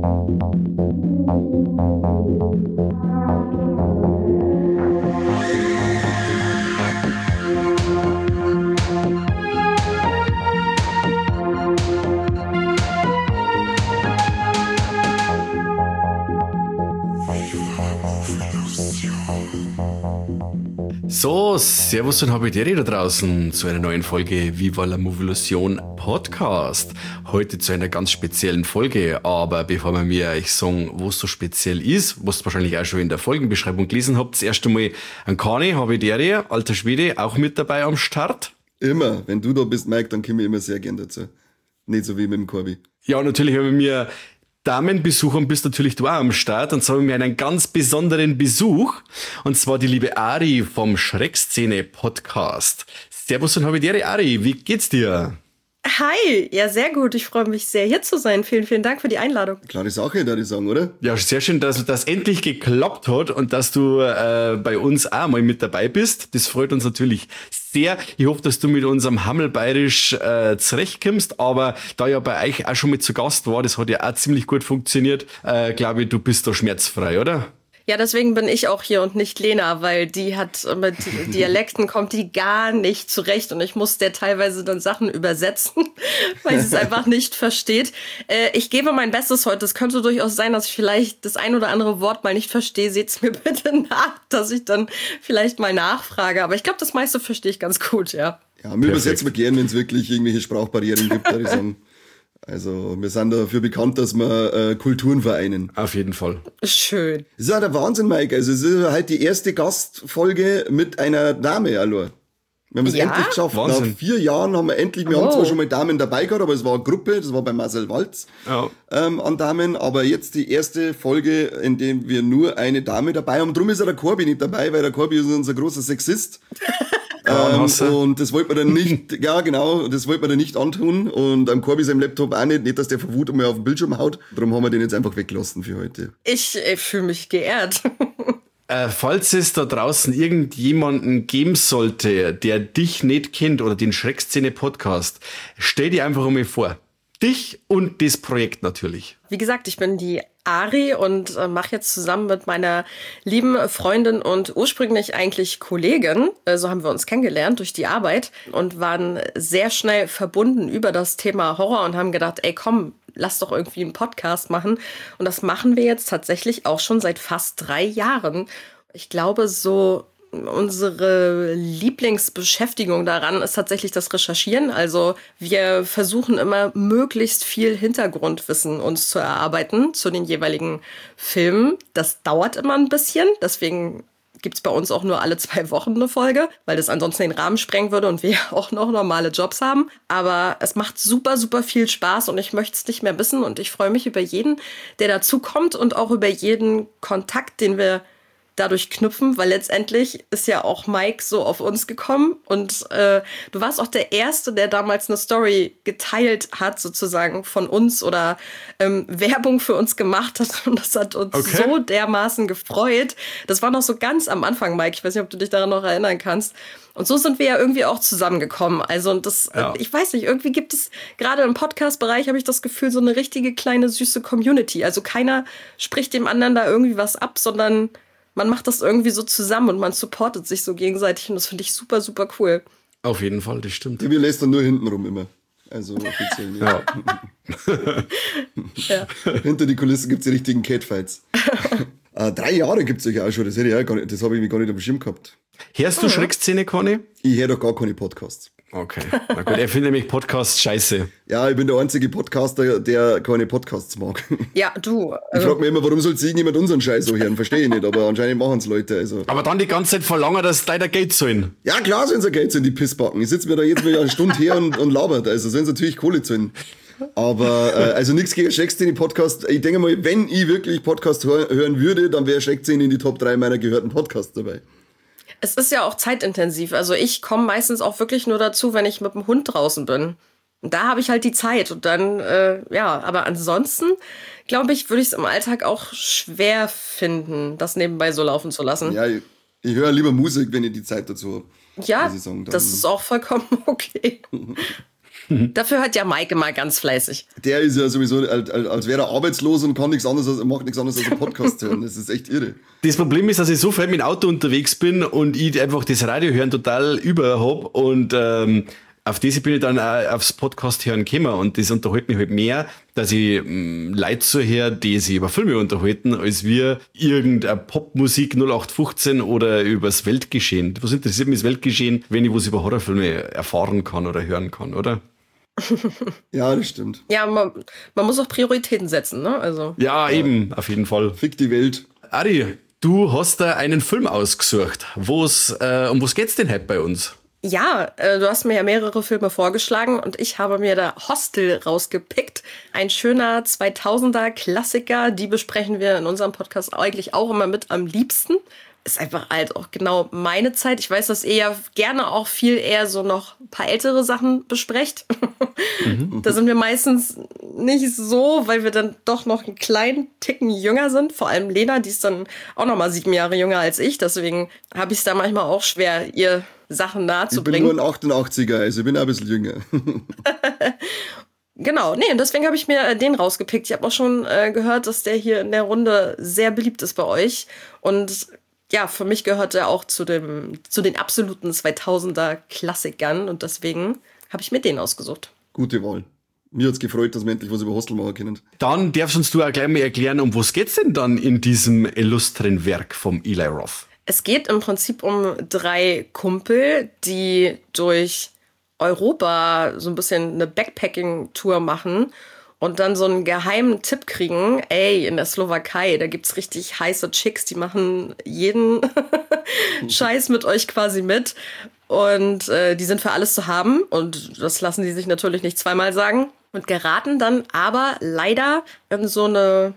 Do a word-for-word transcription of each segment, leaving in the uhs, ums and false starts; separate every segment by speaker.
Speaker 1: So, servus und habideri da draußen zu einer neuen Folge Viva la Movilusion Podcast. Heute zu einer ganz speziellen Folge, aber bevor wir mir euch sagen, was so speziell ist, was ihr wahrscheinlich auch schon in der Folgenbeschreibung gelesen habt, das erste Mal ein Kani, habideri, alter Schwede, auch mit dabei am Start.
Speaker 2: Immer, wenn du da bist, Mike, dann komme ich immer sehr gern dazu. Nicht so wie mit dem Corby.
Speaker 1: Ja, natürlich habe ich mir Damenbesuch und bist natürlich du auch am Start, und zwar haben wir einen ganz besonderen Besuch, und zwar die liebe Ari vom Schreckszene Podcast. Servus und habideri, Ari, wie geht's dir?
Speaker 3: Hi, ja, sehr gut. Ich freue mich sehr, hier zu sein. Vielen, vielen Dank für die Einladung.
Speaker 2: Klare Sache, würde ich sagen, oder?
Speaker 1: Ja, sehr schön, dass das endlich geklappt hat und dass du äh, bei uns auch mal mit dabei bist. Das freut uns natürlich sehr. Ich hoffe, dass du mit unserem Hammelbayerisch äh, zurechtkommst, aber da ja bei euch auch schon mit zu Gast war, das hat ja auch ziemlich gut funktioniert, äh, glaube ich, du bist da schmerzfrei, oder?
Speaker 3: Ja, deswegen bin ich auch hier und nicht Lena, weil die hat mit Dialekten kommt die gar nicht zurecht und ich muss der teilweise dann Sachen übersetzen, weil sie es einfach nicht versteht. Äh, ich gebe mein Bestes heute. Es könnte durchaus sein, dass ich vielleicht das ein oder andere Wort mal nicht verstehe. Seht's mir bitte nach, dass ich dann vielleicht mal nachfrage. Aber ich glaube, das meiste verstehe ich ganz gut, ja.
Speaker 2: Ja, wir übersetzen wir gern, wenn es wirklich irgendwelche Sprachbarrieren gibt, würde ich sagen. Also wir sind dafür bekannt, dass wir äh, Kulturen vereinen.
Speaker 1: Auf jeden Fall.
Speaker 3: Schön.
Speaker 2: Das ist ja der Wahnsinn, Mike. Also es ist halt die erste Gastfolge mit einer Dame, allein. Wir haben es
Speaker 3: Ja?
Speaker 2: endlich geschafft.
Speaker 1: Wahnsinn.
Speaker 2: Nach vier Jahren haben wir endlich, wir
Speaker 3: Oh.
Speaker 2: haben zwar schon mal Damen dabei gehabt, aber es war eine Gruppe, das war bei Marcel Walz
Speaker 1: Ja.
Speaker 2: ähm, an Damen, aber jetzt die erste Folge, in der wir nur eine Dame dabei haben. Drum ist ja der Corby nicht dabei, weil der Corby ist unser großer Sexist.
Speaker 1: Ja,
Speaker 2: Ähm,
Speaker 1: hast du.
Speaker 2: und das wollte man dann nicht, ja genau, das wollte man dann nicht antun. Und am Corby seinem Laptop auch nicht, nicht, dass der vor Wut einmal auf den Bildschirm haut. Darum haben wir den jetzt einfach weggelassen für heute.
Speaker 3: Ich äh, fühle mich geehrt.
Speaker 1: Äh, falls es da draußen irgendjemanden geben sollte, der dich nicht kennt oder den Schreckszene Podcast, stell dir einfach einmal vor. Dich und das Projekt natürlich.
Speaker 3: Wie gesagt, ich bin die Ari und äh, mache jetzt zusammen mit meiner lieben Freundin und ursprünglich eigentlich Kollegin, äh, so haben wir uns kennengelernt durch die Arbeit und waren sehr schnell verbunden über das Thema Horror und haben gedacht, ey komm, lass doch irgendwie einen Podcast machen. Und das machen wir jetzt tatsächlich auch schon seit fast drei Jahren. Ich glaube, so unsere Lieblingsbeschäftigung daran ist tatsächlich das Recherchieren. Also wir versuchen immer möglichst viel Hintergrundwissen uns zu erarbeiten zu den jeweiligen Filmen. Das dauert immer ein bisschen, deswegen gibt's bei uns auch nur alle zwei Wochen eine Folge, weil das ansonsten den Rahmen sprengen würde und wir ja auch noch normale Jobs haben. Aber es macht super, super viel Spaß und ich möchte es nicht mehr wissen und ich freue mich über jeden, der dazukommt und auch über jeden Kontakt, den wir dadurch knüpfen, weil letztendlich ist ja auch Mike so auf uns gekommen und äh, du warst auch der Erste, der damals eine Story geteilt hat, sozusagen von uns oder ähm, Werbung für uns gemacht hat und das hat uns
Speaker 1: Okay.
Speaker 3: so dermaßen gefreut. Das war noch so ganz am Anfang, Mike, ich weiß nicht, ob du dich daran noch erinnern kannst. Und so sind wir ja irgendwie auch zusammengekommen. Also und das,
Speaker 1: Ja.
Speaker 3: ich weiß nicht, irgendwie gibt es gerade im Podcast-Bereich, habe ich das Gefühl, so eine richtige kleine süße Community. Also keiner spricht dem anderen da irgendwie was ab, sondern man macht das irgendwie so zusammen und man supportet sich so gegenseitig und das finde ich super, super cool.
Speaker 1: Auf jeden Fall, das stimmt.
Speaker 2: Wir lästern nur hintenrum immer. Also offiziell. Ja.
Speaker 3: Ja.
Speaker 2: Hinter die Kulissen gibt's die richtigen Catfights. äh, drei Jahre gibt's euch auch schon, das, hätte ich auch gar nicht, das habe ich mir gar nicht am Schirm gehabt.
Speaker 1: Hörst du Schreckszene, Conny?
Speaker 2: Ich höre doch gar keine Podcasts.
Speaker 1: Okay, na gut, er findet nämlich Podcasts scheiße.
Speaker 2: Ja, ich bin der einzige Podcaster, der keine Podcasts mag.
Speaker 3: Ja, du.
Speaker 2: Ich
Speaker 3: Also,
Speaker 2: frage mich immer, warum soll sich jemand unseren Scheiß so hören? Verstehe ich nicht, aber anscheinend machen es Leute. Also.
Speaker 1: Aber dann die ganze Zeit verlangen, dass leider Geld zahlen.
Speaker 2: Ja, klar sollen sie Geld in die Pissbacken. Ich sitze mir da jetzt wieder eine Stunde her und, und labert. Also sollen sie natürlich Kohle zahlen. Aber äh, also nichts gegen Schreckszene Podcast. Ich denke mal, wenn ich wirklich Podcast hör, hören würde, dann wäre Schreckszene in die Top drei meiner gehörten Podcasts dabei.
Speaker 3: es ist ja auch zeitintensiv. Also ich komme meistens auch wirklich nur dazu, wenn ich mit dem Hund draußen bin. Und da habe ich halt die Zeit. Und dann, äh, ja, aber ansonsten, glaube ich, würde ich es im Alltag auch schwer finden, das nebenbei so laufen zu lassen.
Speaker 2: Ja, ich, ich höre lieber Musik, wenn ich die Zeit dazu habe.
Speaker 3: Ja,
Speaker 2: muss ich sagen. Dann-
Speaker 3: das ist auch vollkommen okay. Dafür hört ja Mike immer ganz fleißig.
Speaker 2: Der ist ja sowieso, als, als wäre er arbeitslos und kann nichts anderes, als, macht nichts anderes als einen Podcast hören. Das ist echt irre.
Speaker 1: Das Problem ist, dass ich so viel mit dem Auto unterwegs bin und ich einfach das Radio hören total über hab und ähm, auf das bin ich dann auch aufs Podcast hören gekommen und das unterhält mich halt mehr, dass ich mh, Leute so höre, die sich über Filme unterhalten, als wir irgendeine Popmusik null acht fünfzehn oder übers Weltgeschehen. Was interessiert mich das Weltgeschehen, wenn ich was über Horrorfilme erfahren kann oder hören kann, oder?
Speaker 2: Ja, das stimmt.
Speaker 3: Ja, man, man muss auch Prioritäten setzen, ne? Also.
Speaker 1: Ja, eben, auf jeden Fall.
Speaker 2: Fick die Welt.
Speaker 1: Ari, du hast da einen Film ausgesucht. Wo's, äh, um was geht's denn heute bei uns?
Speaker 3: Ja, äh, du hast mir ja mehrere Filme vorgeschlagen und ich habe mir da Hostel rausgepickt. Ein schöner zweitausender Klassiker, die besprechen wir in unserem Podcast eigentlich auch immer mit am liebsten. Ist einfach halt auch genau meine Zeit. Ich weiß, dass ihr ja gerne auch viel eher so noch ein paar ältere Sachen besprecht. Mhm. Da sind wir meistens nicht so, weil wir dann doch noch einen kleinen Ticken jünger sind. Vor allem Lena, die ist dann auch noch mal sieben Jahre jünger als ich. Deswegen habe ich es da manchmal auch schwer, ihr Sachen nahezubringen.
Speaker 2: Ich bin nur ein achtundachtziger, also ich bin auch ein bisschen jünger.
Speaker 3: Genau, nee, und deswegen habe ich mir äh, den rausgepickt. Ich habe auch schon äh, gehört, dass der hier in der Runde sehr beliebt ist bei euch. Und ja, für mich gehört er auch zu dem zu den absoluten zweitausender Klassikern. Und deswegen habe ich mir den ausgesucht.
Speaker 2: Gute Wahl. Mir hat's gefreut, dass wir endlich was über Hostel machen können.
Speaker 1: Dann darfst uns du auch gleich mal erklären, um was geht's denn dann in diesem illustren Werk vom Eli Roth?
Speaker 3: Es geht im Prinzip um drei Kumpel, die durch Europa so ein bisschen eine Backpacking-Tour machen und dann so einen geheimen Tipp kriegen, ey, in der Slowakei, da gibt's richtig heiße Chicks, die machen jeden Scheiß mit euch quasi mit und äh, die sind für alles zu haben und das lassen die sich natürlich nicht zweimal sagen und geraten dann aber leider in so eine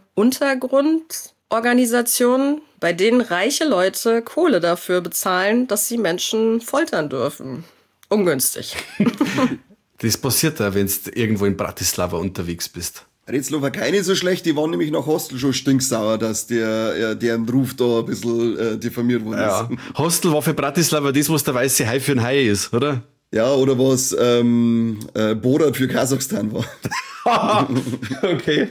Speaker 3: Untergrundorganisation, bei denen reiche Leute Kohle dafür bezahlen, dass sie Menschen foltern dürfen. Ungünstig.
Speaker 1: Das passiert da, wenn du irgendwo in Bratislava unterwegs bist.
Speaker 2: Die Slowakei nicht so schlecht, die waren nämlich nach Hostel schon stinksauer, dass der, ja, deren Ruf da ein bisschen äh, diffamiert worden
Speaker 1: ja.
Speaker 2: ist.
Speaker 1: Hostel war für Bratislava das, was der weiße Hai für ein Hai ist, oder?
Speaker 2: Ja, oder was ähm, äh, Borat für Kasachstan war.
Speaker 1: Okay.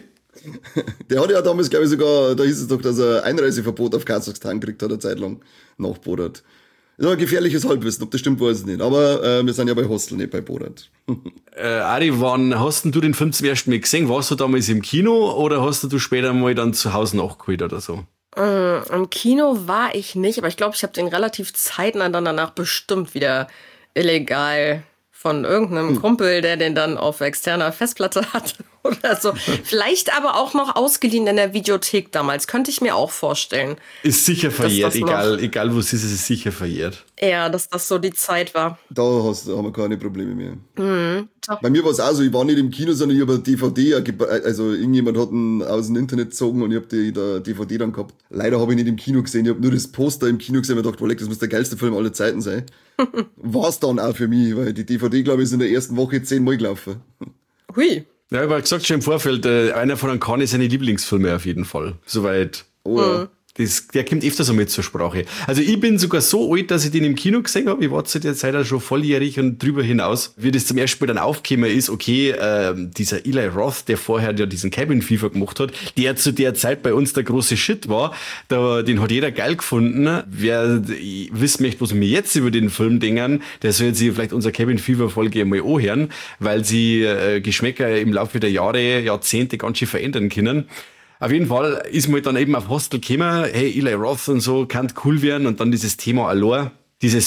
Speaker 2: Der hatte ja damals, glaube ich, sogar, da hieß es doch, dass er Einreiseverbot auf Kasachstan gekriegt hat, eine Zeit lang, nach Borat. Das ist ein gefährliches Halbwissen, ob das stimmt, weiß ich nicht. Aber äh, wir sind ja bei Hostel, nicht bei Borat.
Speaker 1: äh, Ari, wann hast denn du den Film zum ersten Mal gesehen? Warst du damals im Kino oder hast du später mal dann zu Hause nachgeholt oder so?
Speaker 3: Mm, im Kino war ich nicht, aber ich glaube, ich habe den relativ zeitnah dann danach bestimmt wieder illegal von irgendeinem hm. Kumpel, der den dann auf externer Festplatte hat oder so. Vielleicht aber auch noch ausgeliehen in der Videothek damals. Könnte ich mir auch vorstellen.
Speaker 1: Ist sicher verjährt, egal, egal wo es ist, ist es sicher verjährt.
Speaker 3: Ja, dass das so die Zeit war.
Speaker 2: Da, hast, da haben wir keine Probleme mehr.
Speaker 3: Mhm.
Speaker 2: Bei mir war es auch so, ich war nicht im Kino, sondern ich habe eine D V D, also irgendjemand hat ihn aus dem Internet gezogen und ich habe die, die D V D dann gehabt. Leider habe ich nicht im Kino gesehen, ich habe nur das Poster im Kino gesehen und gedacht, das muss der geilste Film aller Zeiten sein. War es dann auch für mich, weil die D V D, glaube ich, ist in der ersten Woche zehnmal gelaufen.
Speaker 3: Hui.
Speaker 1: Ja, ich habe gesagt schon im Vorfeld, äh, einer von einem Kani seine Lieblingsfilme auf jeden Fall. Soweit.
Speaker 2: Oh ja.
Speaker 1: Das, der kommt öfter so mit zur Sprache. Also ich bin sogar so alt, dass ich den im Kino gesehen habe. Ich war zu der Zeit auch schon volljährig und drüber hinaus. Wie das zum ersten Mal dann aufgekommen ist, okay, äh, dieser Eli Roth, der vorher ja diesen Cabin Fever gemacht hat, der zu der Zeit bei uns der große Shit war, da, den hat jeder geil gefunden. Wer wissen möchte, was wir jetzt über den Film denken, der soll sich vielleicht unsere Cabin Fever Folge einmal anhören, weil sie äh, Geschmäcker im Laufe der Jahre, Jahrzehnte ganz schön verändern können. Auf jeden Fall ist man dann eben auf Hostel gekommen, hey, Eli Roth und so, kann cool werden und dann dieses Thema Allure, dieses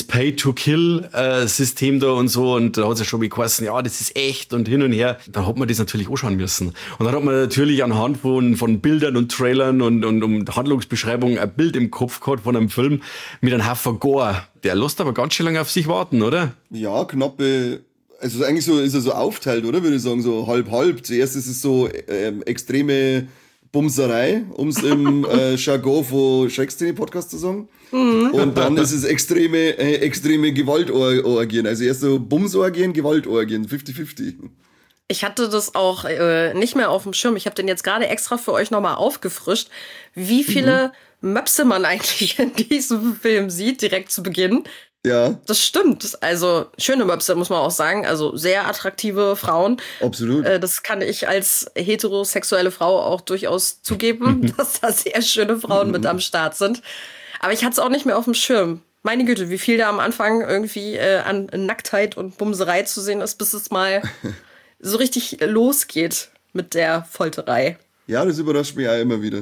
Speaker 1: Pay-to-Kill-System da und so und da hat es ja schon mal geheißen, ja, das ist echt und hin und her. Da hat man das natürlich anschauen müssen. Und dann hat man natürlich anhand von, von Bildern und Trailern und, und um Handlungsbeschreibungen ein Bild im Kopf gehabt von einem Film mit einem Haufen Gore. Der lässt aber ganz schön lange auf sich warten, oder?
Speaker 2: Ja, knappe... Also eigentlich so ist er so aufteilt, oder? Würde ich sagen, so halb-halb. Zuerst ist es so ähm, extreme Bumserei, um es im äh, Jargon von Schreckszene-Podcast zu sagen. Mhm. Und dann ist es extreme, äh, extreme Gewaltorgien. Also erst so Bumsorgien, Gewaltorgien, fünfzig fünfzig.
Speaker 3: Ich hatte das auch äh, nicht mehr auf dem Schirm. Ich habe den jetzt gerade extra für euch nochmal aufgefrischt, wie viele mhm. Möpse man eigentlich in diesem Film sieht, direkt zu Beginn.
Speaker 2: Ja.
Speaker 3: Das stimmt. Also schöne Möpse, muss man auch sagen. Also sehr attraktive Frauen.
Speaker 2: Absolut.
Speaker 3: Äh, das kann ich als heterosexuelle Frau auch durchaus zugeben, dass da sehr schöne Frauen mit am Start sind. Aber ich hatte es auch nicht mehr auf dem Schirm. Meine Güte, wie viel da am Anfang irgendwie äh, an Nacktheit und Bumserei zu sehen ist, bis es mal so richtig losgeht mit der Folterei.
Speaker 2: Ja, das überrascht mich auch immer wieder.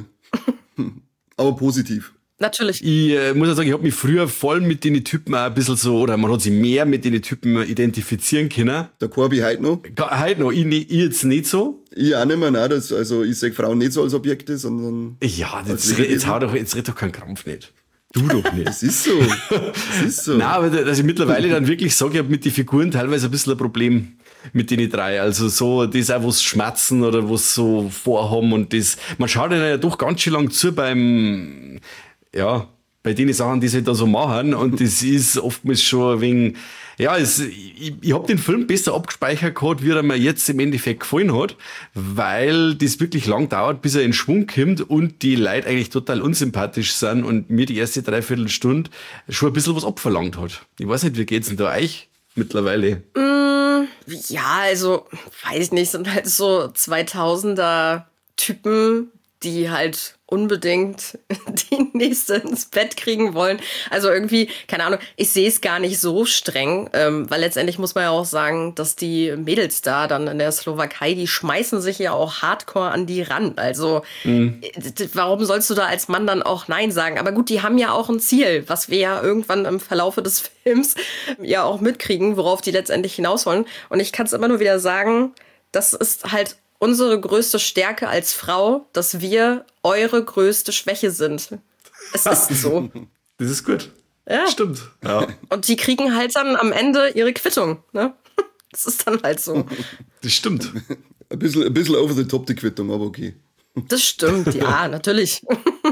Speaker 2: Aber positiv.
Speaker 3: Natürlich.
Speaker 1: Ich äh, muss ja sagen, ich habe mich früher voll mit den Typen auch ein bisschen so, oder man hat sich mehr mit den Typen identifizieren können.
Speaker 2: Der Corby heute noch.
Speaker 1: Ga- Heute noch, ich, ich jetzt nicht so.
Speaker 2: Ich auch nicht mehr, nein, das, also ich sehe Frauen nicht so als Objekte, sondern...
Speaker 1: Ja,
Speaker 2: als
Speaker 1: jetzt, jetzt, hau doch, jetzt red doch keinen Krampf nicht. Du doch nicht.
Speaker 2: Das ist so. Das ist so.
Speaker 1: Nein, aber dass ich mittlerweile dann wirklich sage, ich habe mit den Figuren teilweise ein bisschen ein Problem mit den drei. Also so, das auch, was schmerzen oder was so vorhaben und das, man schaut ihnen ja doch ganz schön lang zu beim, ja, bei den Sachen, die sie da so machen und das ist oftmals schon ein wenig, ja, es, ich, ich habe den Film besser abgespeichert gehabt, wie er mir jetzt im Endeffekt gefallen hat, weil das wirklich lang dauert, bis er in Schwung kommt und die Leute eigentlich total unsympathisch sind und mir die erste Dreiviertelstunde schon ein bisschen was abverlangt hat. Ich weiß nicht, wie geht's denn da euch mittlerweile?
Speaker 3: Mm, ja, also, weiß ich nicht, sind halt so zweitausender Typen, die halt unbedingt die nächste ins Bett kriegen wollen. Also irgendwie, keine Ahnung, ich sehe es gar nicht so streng, ähm, weil letztendlich muss man ja auch sagen, dass die Mädels da dann in der Slowakei, die schmeißen sich ja auch hardcore an die ran. Also mhm. d- warum sollst du da als Mann dann auch Nein sagen? Aber gut, die haben ja auch ein Ziel, was wir ja irgendwann im Verlaufe des Films ja auch mitkriegen, worauf die letztendlich hinaus wollen. Und ich kann es immer nur wieder sagen, das ist halt unsere größte Stärke als Frau, dass wir eure größte Schwäche sind. Es ist so.
Speaker 1: Das ist gut.
Speaker 3: Ja.
Speaker 1: Stimmt. Ja.
Speaker 3: Und die kriegen halt dann am Ende ihre Quittung. Ne? Das ist dann halt so.
Speaker 1: Das stimmt.
Speaker 2: Ein bisschen, ein bisschen over the top die Quittung, aber okay.
Speaker 3: Das stimmt, ja, natürlich.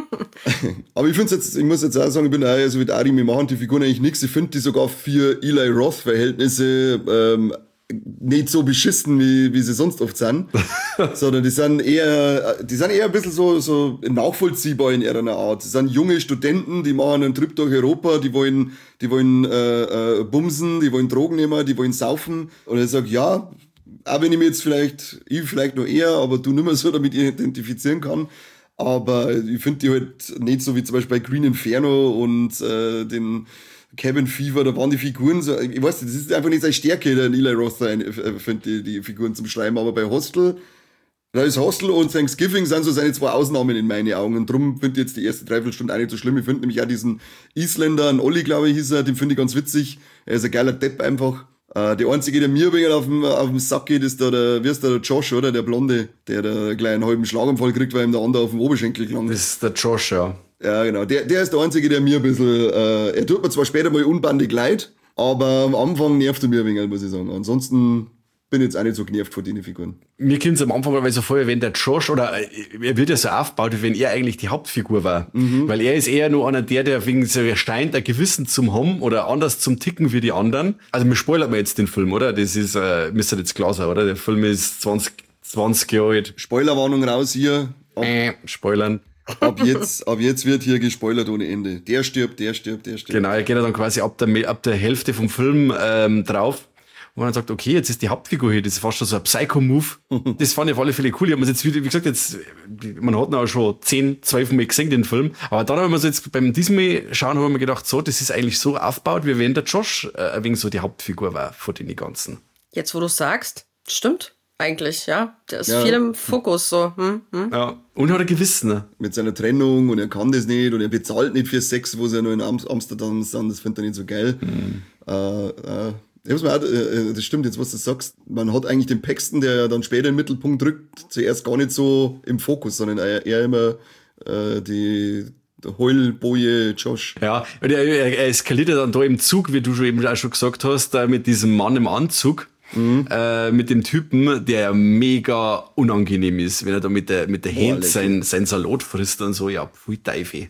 Speaker 2: Aber ich finde jetzt, ich muss jetzt auch sagen, ich bin auch so wie der Ari, wir machen die Figuren eigentlich nichts. Ich finde die sogar für Eli Roth-Verhältnisse ähm, nicht so beschissen, wie, wie sie sonst oft sind, sondern die sind eher, die sind eher ein bisschen so, so nachvollziehbar in ihrer Art. Sie sind junge Studenten, die machen einen Trip durch Europa, die wollen, die wollen äh, äh, bumsen, die wollen Drogen nehmen, die wollen saufen. Und ich sage, ja, auch wenn ich mich jetzt vielleicht, ich vielleicht noch eher, aber du nicht mehr so damit identifizieren kann. Aber ich finde die halt nicht so wie zum Beispiel bei Green Inferno und äh, den Cabin Fever, da waren die Figuren so, ich weiß nicht, das ist einfach nicht seine Stärke, der Eli Roth, finde die, die Figuren zum Schreiben, aber bei Hostel, da ist Hostel und Thanksgiving sind so seine zwei Ausnahmen in meinen Augen und drum finde ich jetzt die erste Dreiviertelstunde auch nicht so schlimm. Ich finde nämlich auch diesen Isländer, einen Olli, glaube ich, hieß er, den finde ich ganz witzig, er ist ein geiler Depp einfach. Äh, der einzige, der mir ein wenig auf dem, auf dem Sack geht, ist da der, wie ist der, der Josh, oder? Der Blonde, der da einen kleinen halben Schlaganfall kriegt, weil ihm der andere auf dem Oberschenkel gelangt.
Speaker 1: Das ist der Josh, ja.
Speaker 2: Ja, genau. Der, der ist der Einzige, der mir ein bisschen, äh, er tut mir zwar später mal unbandig leid, aber am Anfang nervt er mir ein wenig, muss ich sagen. Ansonsten bin ich jetzt auch nicht so genervt von den Figuren.
Speaker 1: Mir kommt es am Anfang mal so vor, wenn der Josh, oder er wird ja so aufgebaut, wie wenn er eigentlich die Hauptfigur war. Mhm. Weil er ist eher nur einer der, der wegen so erscheint, ein Gewissen zum haben oder anders zum Ticken wie die anderen. Also wir spoilern jetzt den Film, oder? Das ist, äh, müsste jetzt klar sein, oder? Der Film ist zwanzig, zwanzig Jahre alt.
Speaker 2: Spoilerwarnung raus hier. Ab,
Speaker 1: äh, spoilern.
Speaker 2: Ab jetzt, ab jetzt wird hier gespoilert ohne Ende. Der stirbt, der stirbt, der stirbt.
Speaker 1: Genau, er geht dann quasi ab der, ab der Hälfte vom Film ähm, drauf. Und man sagt, okay, jetzt ist die Hauptfigur hier, das ist fast schon so ein Psycho-Move. Das fand ich auf alle Fälle cool. Ich habe mir jetzt wieder, wie gesagt, jetzt, man hat ihn auch schon zehn, zwölf Mal gesehen, den Film. Aber dann haben wir so jetzt beim diesem Mal schauen, haben wir gedacht, so, das ist eigentlich so aufgebaut, wie wenn der Josh äh, ein wenig so die Hauptfigur war von den ganzen.
Speaker 3: Jetzt, wo du sagst, stimmt eigentlich, ja. Der ist
Speaker 2: Ja.
Speaker 3: viel im Fokus, so. Hm, hm.
Speaker 1: Ja, und hat ein Gewissen. Ne?
Speaker 2: Mit seiner Trennung und er kann das nicht und er bezahlt nicht für Sex, wo sie ja noch in Am- Amsterdam sind. Das findet er nicht so geil. Mhm. Äh, äh, ich hab's mir auch, äh, das stimmt jetzt, was du sagst. Man hat eigentlich den Paxton, der ja dann später in den Mittelpunkt rückt, zuerst gar nicht so im Fokus, sondern eher, eher immer äh, die der Heulboje Josh.
Speaker 1: Ja, und er, er eskaliert ja dann da im Zug, wie du schon eben auch schon gesagt hast, da mit diesem Mann im Anzug. Mhm. Äh, mit dem Typen, der mega unangenehm ist, wenn er da mit der, mit der Hand sein, sein Salat frisst und so, ja, pfui Teufel.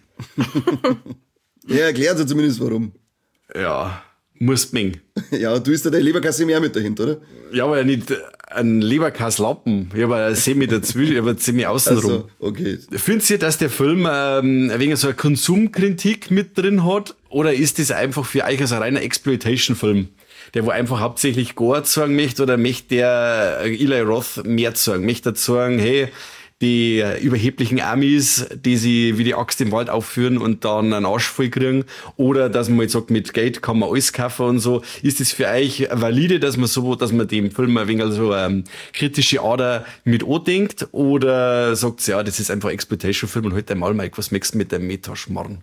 Speaker 2: Ja, erklärt sie zumindest warum.
Speaker 1: Ja, musst mengen.
Speaker 2: Ja, du isst ja deine Leberkasse mehr mit dahinter, oder?
Speaker 1: Ja, aber nicht, einen Leberkaslappen. Ich habe eine Semi dazwischen, ich habe eine Semi außenrum.
Speaker 2: Also, okay.
Speaker 1: Findet ihr, dass der Film ähm, ein wenig so eine Konsumkritik mit drin hat? Oder ist das einfach für euch als ein reiner Exploitation-Film? Der wo einfach hauptsächlich Gore zeigen möchte, oder möchte der Eli Roth mehr zeigen? Möchte er sagen, hey, die überheblichen Amis, die sie wie die Axt im Wald aufführen und dann einen Arsch voll kriegen, oder dass man jetzt sagt, mit Geld kann man alles kaufen und so. Ist das für euch valide, dass man so, dass man dem Film ein wenig so ähm, kritische Ader mit andenkt, oder sagt ja, das ist einfach Exploitation-Film und halt einmal, Mike, was möchtest du mit dem Metaschmarrn?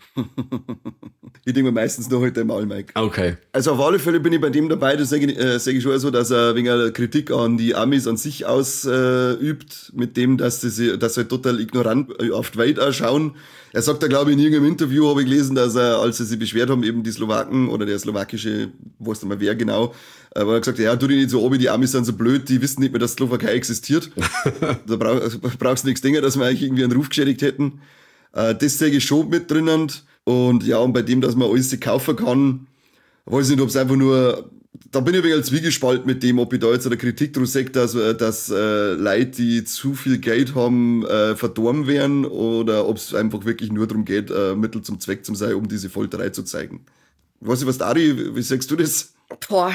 Speaker 2: Ich denke mir meistens noch heute einmal, Mike.
Speaker 1: Okay.
Speaker 2: Also auf alle Fälle bin ich bei dem dabei, das sage ich, äh, sag ich schon so, dass er wegen einer Kritik an die Amis an sich ausübt, äh, mit dem, dass sie dass sie halt total ignorant auf die Welt auch schauen. Er sagt da, glaube ich, in irgendeinem Interview, habe ich gelesen, dass er, als sie sich beschwert haben, eben die Slowaken oder der slowakische, weiß nicht mehr wer genau, aber er hat gesagt, ja, tu dich nicht so obi, die Amis sind so blöd, die wissen nicht mehr, dass Slowakei existiert. Da brauch, brauchst du nichts denken, dass wir eigentlich irgendwie einen Ruf geschädigt hätten. Äh, das sage ich schon mit drinnen. Und ja, und bei dem, dass man alles kaufen kann, weiß ich nicht, ob es einfach nur, da bin ich ein wenig zwiegespalten mit dem, ob ich da jetzt eine Kritik draus sehe, dass, dass äh, Leute, die zu viel Geld haben, äh, verdorben werden, oder ob es einfach wirklich nur darum geht, äh, Mittel zum Zweck zu sein, um diese Folterei zu zeigen. Weiß ich was, Dari, wie sagst du das?
Speaker 3: Boah,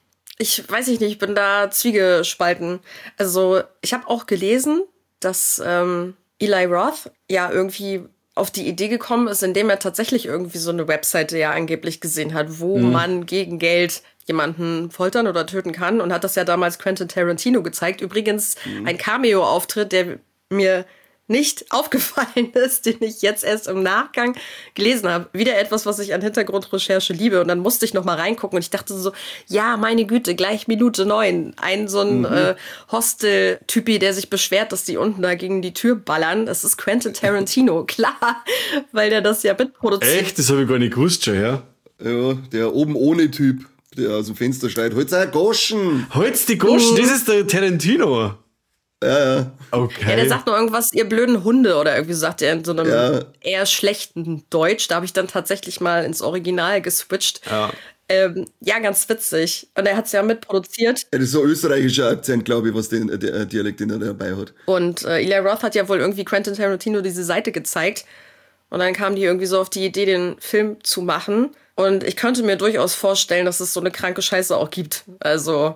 Speaker 3: ich weiß ich nicht, ich bin da zwiegespalten. Also ich habe auch gelesen, dass ähm, Eli Roth ja irgendwie auf die Idee gekommen ist, indem er tatsächlich irgendwie so eine Webseite ja angeblich gesehen hat, wo mhm. man gegen Geld jemanden foltern oder töten kann, und hat das ja damals Quentin Tarantino gezeigt. Übrigens mhm. ein Cameo-Auftritt, der mir nicht aufgefallen ist, den ich jetzt erst im Nachgang gelesen habe. Wieder etwas, was ich an Hintergrundrecherche liebe. Und dann musste ich noch mal reingucken und ich dachte so, ja, meine Güte, gleich Minute neun. Ein so ein mhm. äh, Hostel-Typi, der sich beschwert, dass die unten da gegen die Tür ballern. Das ist Quentin Tarantino, klar, weil der das ja mitproduziert.
Speaker 1: Echt? Das habe ich gar nicht gewusst schon, ja?
Speaker 2: Ja, der oben ohne Typ, der aus dem Fenster schreit, holt's ein Goschen!
Speaker 1: Holt's die Goschen, das ist der Tarantino.
Speaker 2: Ja, ja.
Speaker 1: Okay.
Speaker 3: Ja, der sagt nur irgendwas, ihr blöden Hunde, oder irgendwie sagt er in so einem
Speaker 2: ja.
Speaker 3: eher schlechten Deutsch. Da habe ich dann tatsächlich mal ins Original geswitcht.
Speaker 1: Ja,
Speaker 3: ähm, ja ganz witzig. Und er hat es ja mitproduziert.
Speaker 2: Ja, das ist so ein österreichischer Akzent, glaube ich, was den der Dialekt, den er dabei hat.
Speaker 3: Und äh, Eli Roth hat ja wohl irgendwie Quentin Tarantino diese Seite gezeigt. Und dann kamen die irgendwie so auf die Idee, den Film zu machen. Und ich könnte mir durchaus vorstellen, dass es so eine kranke Scheiße auch gibt. Also...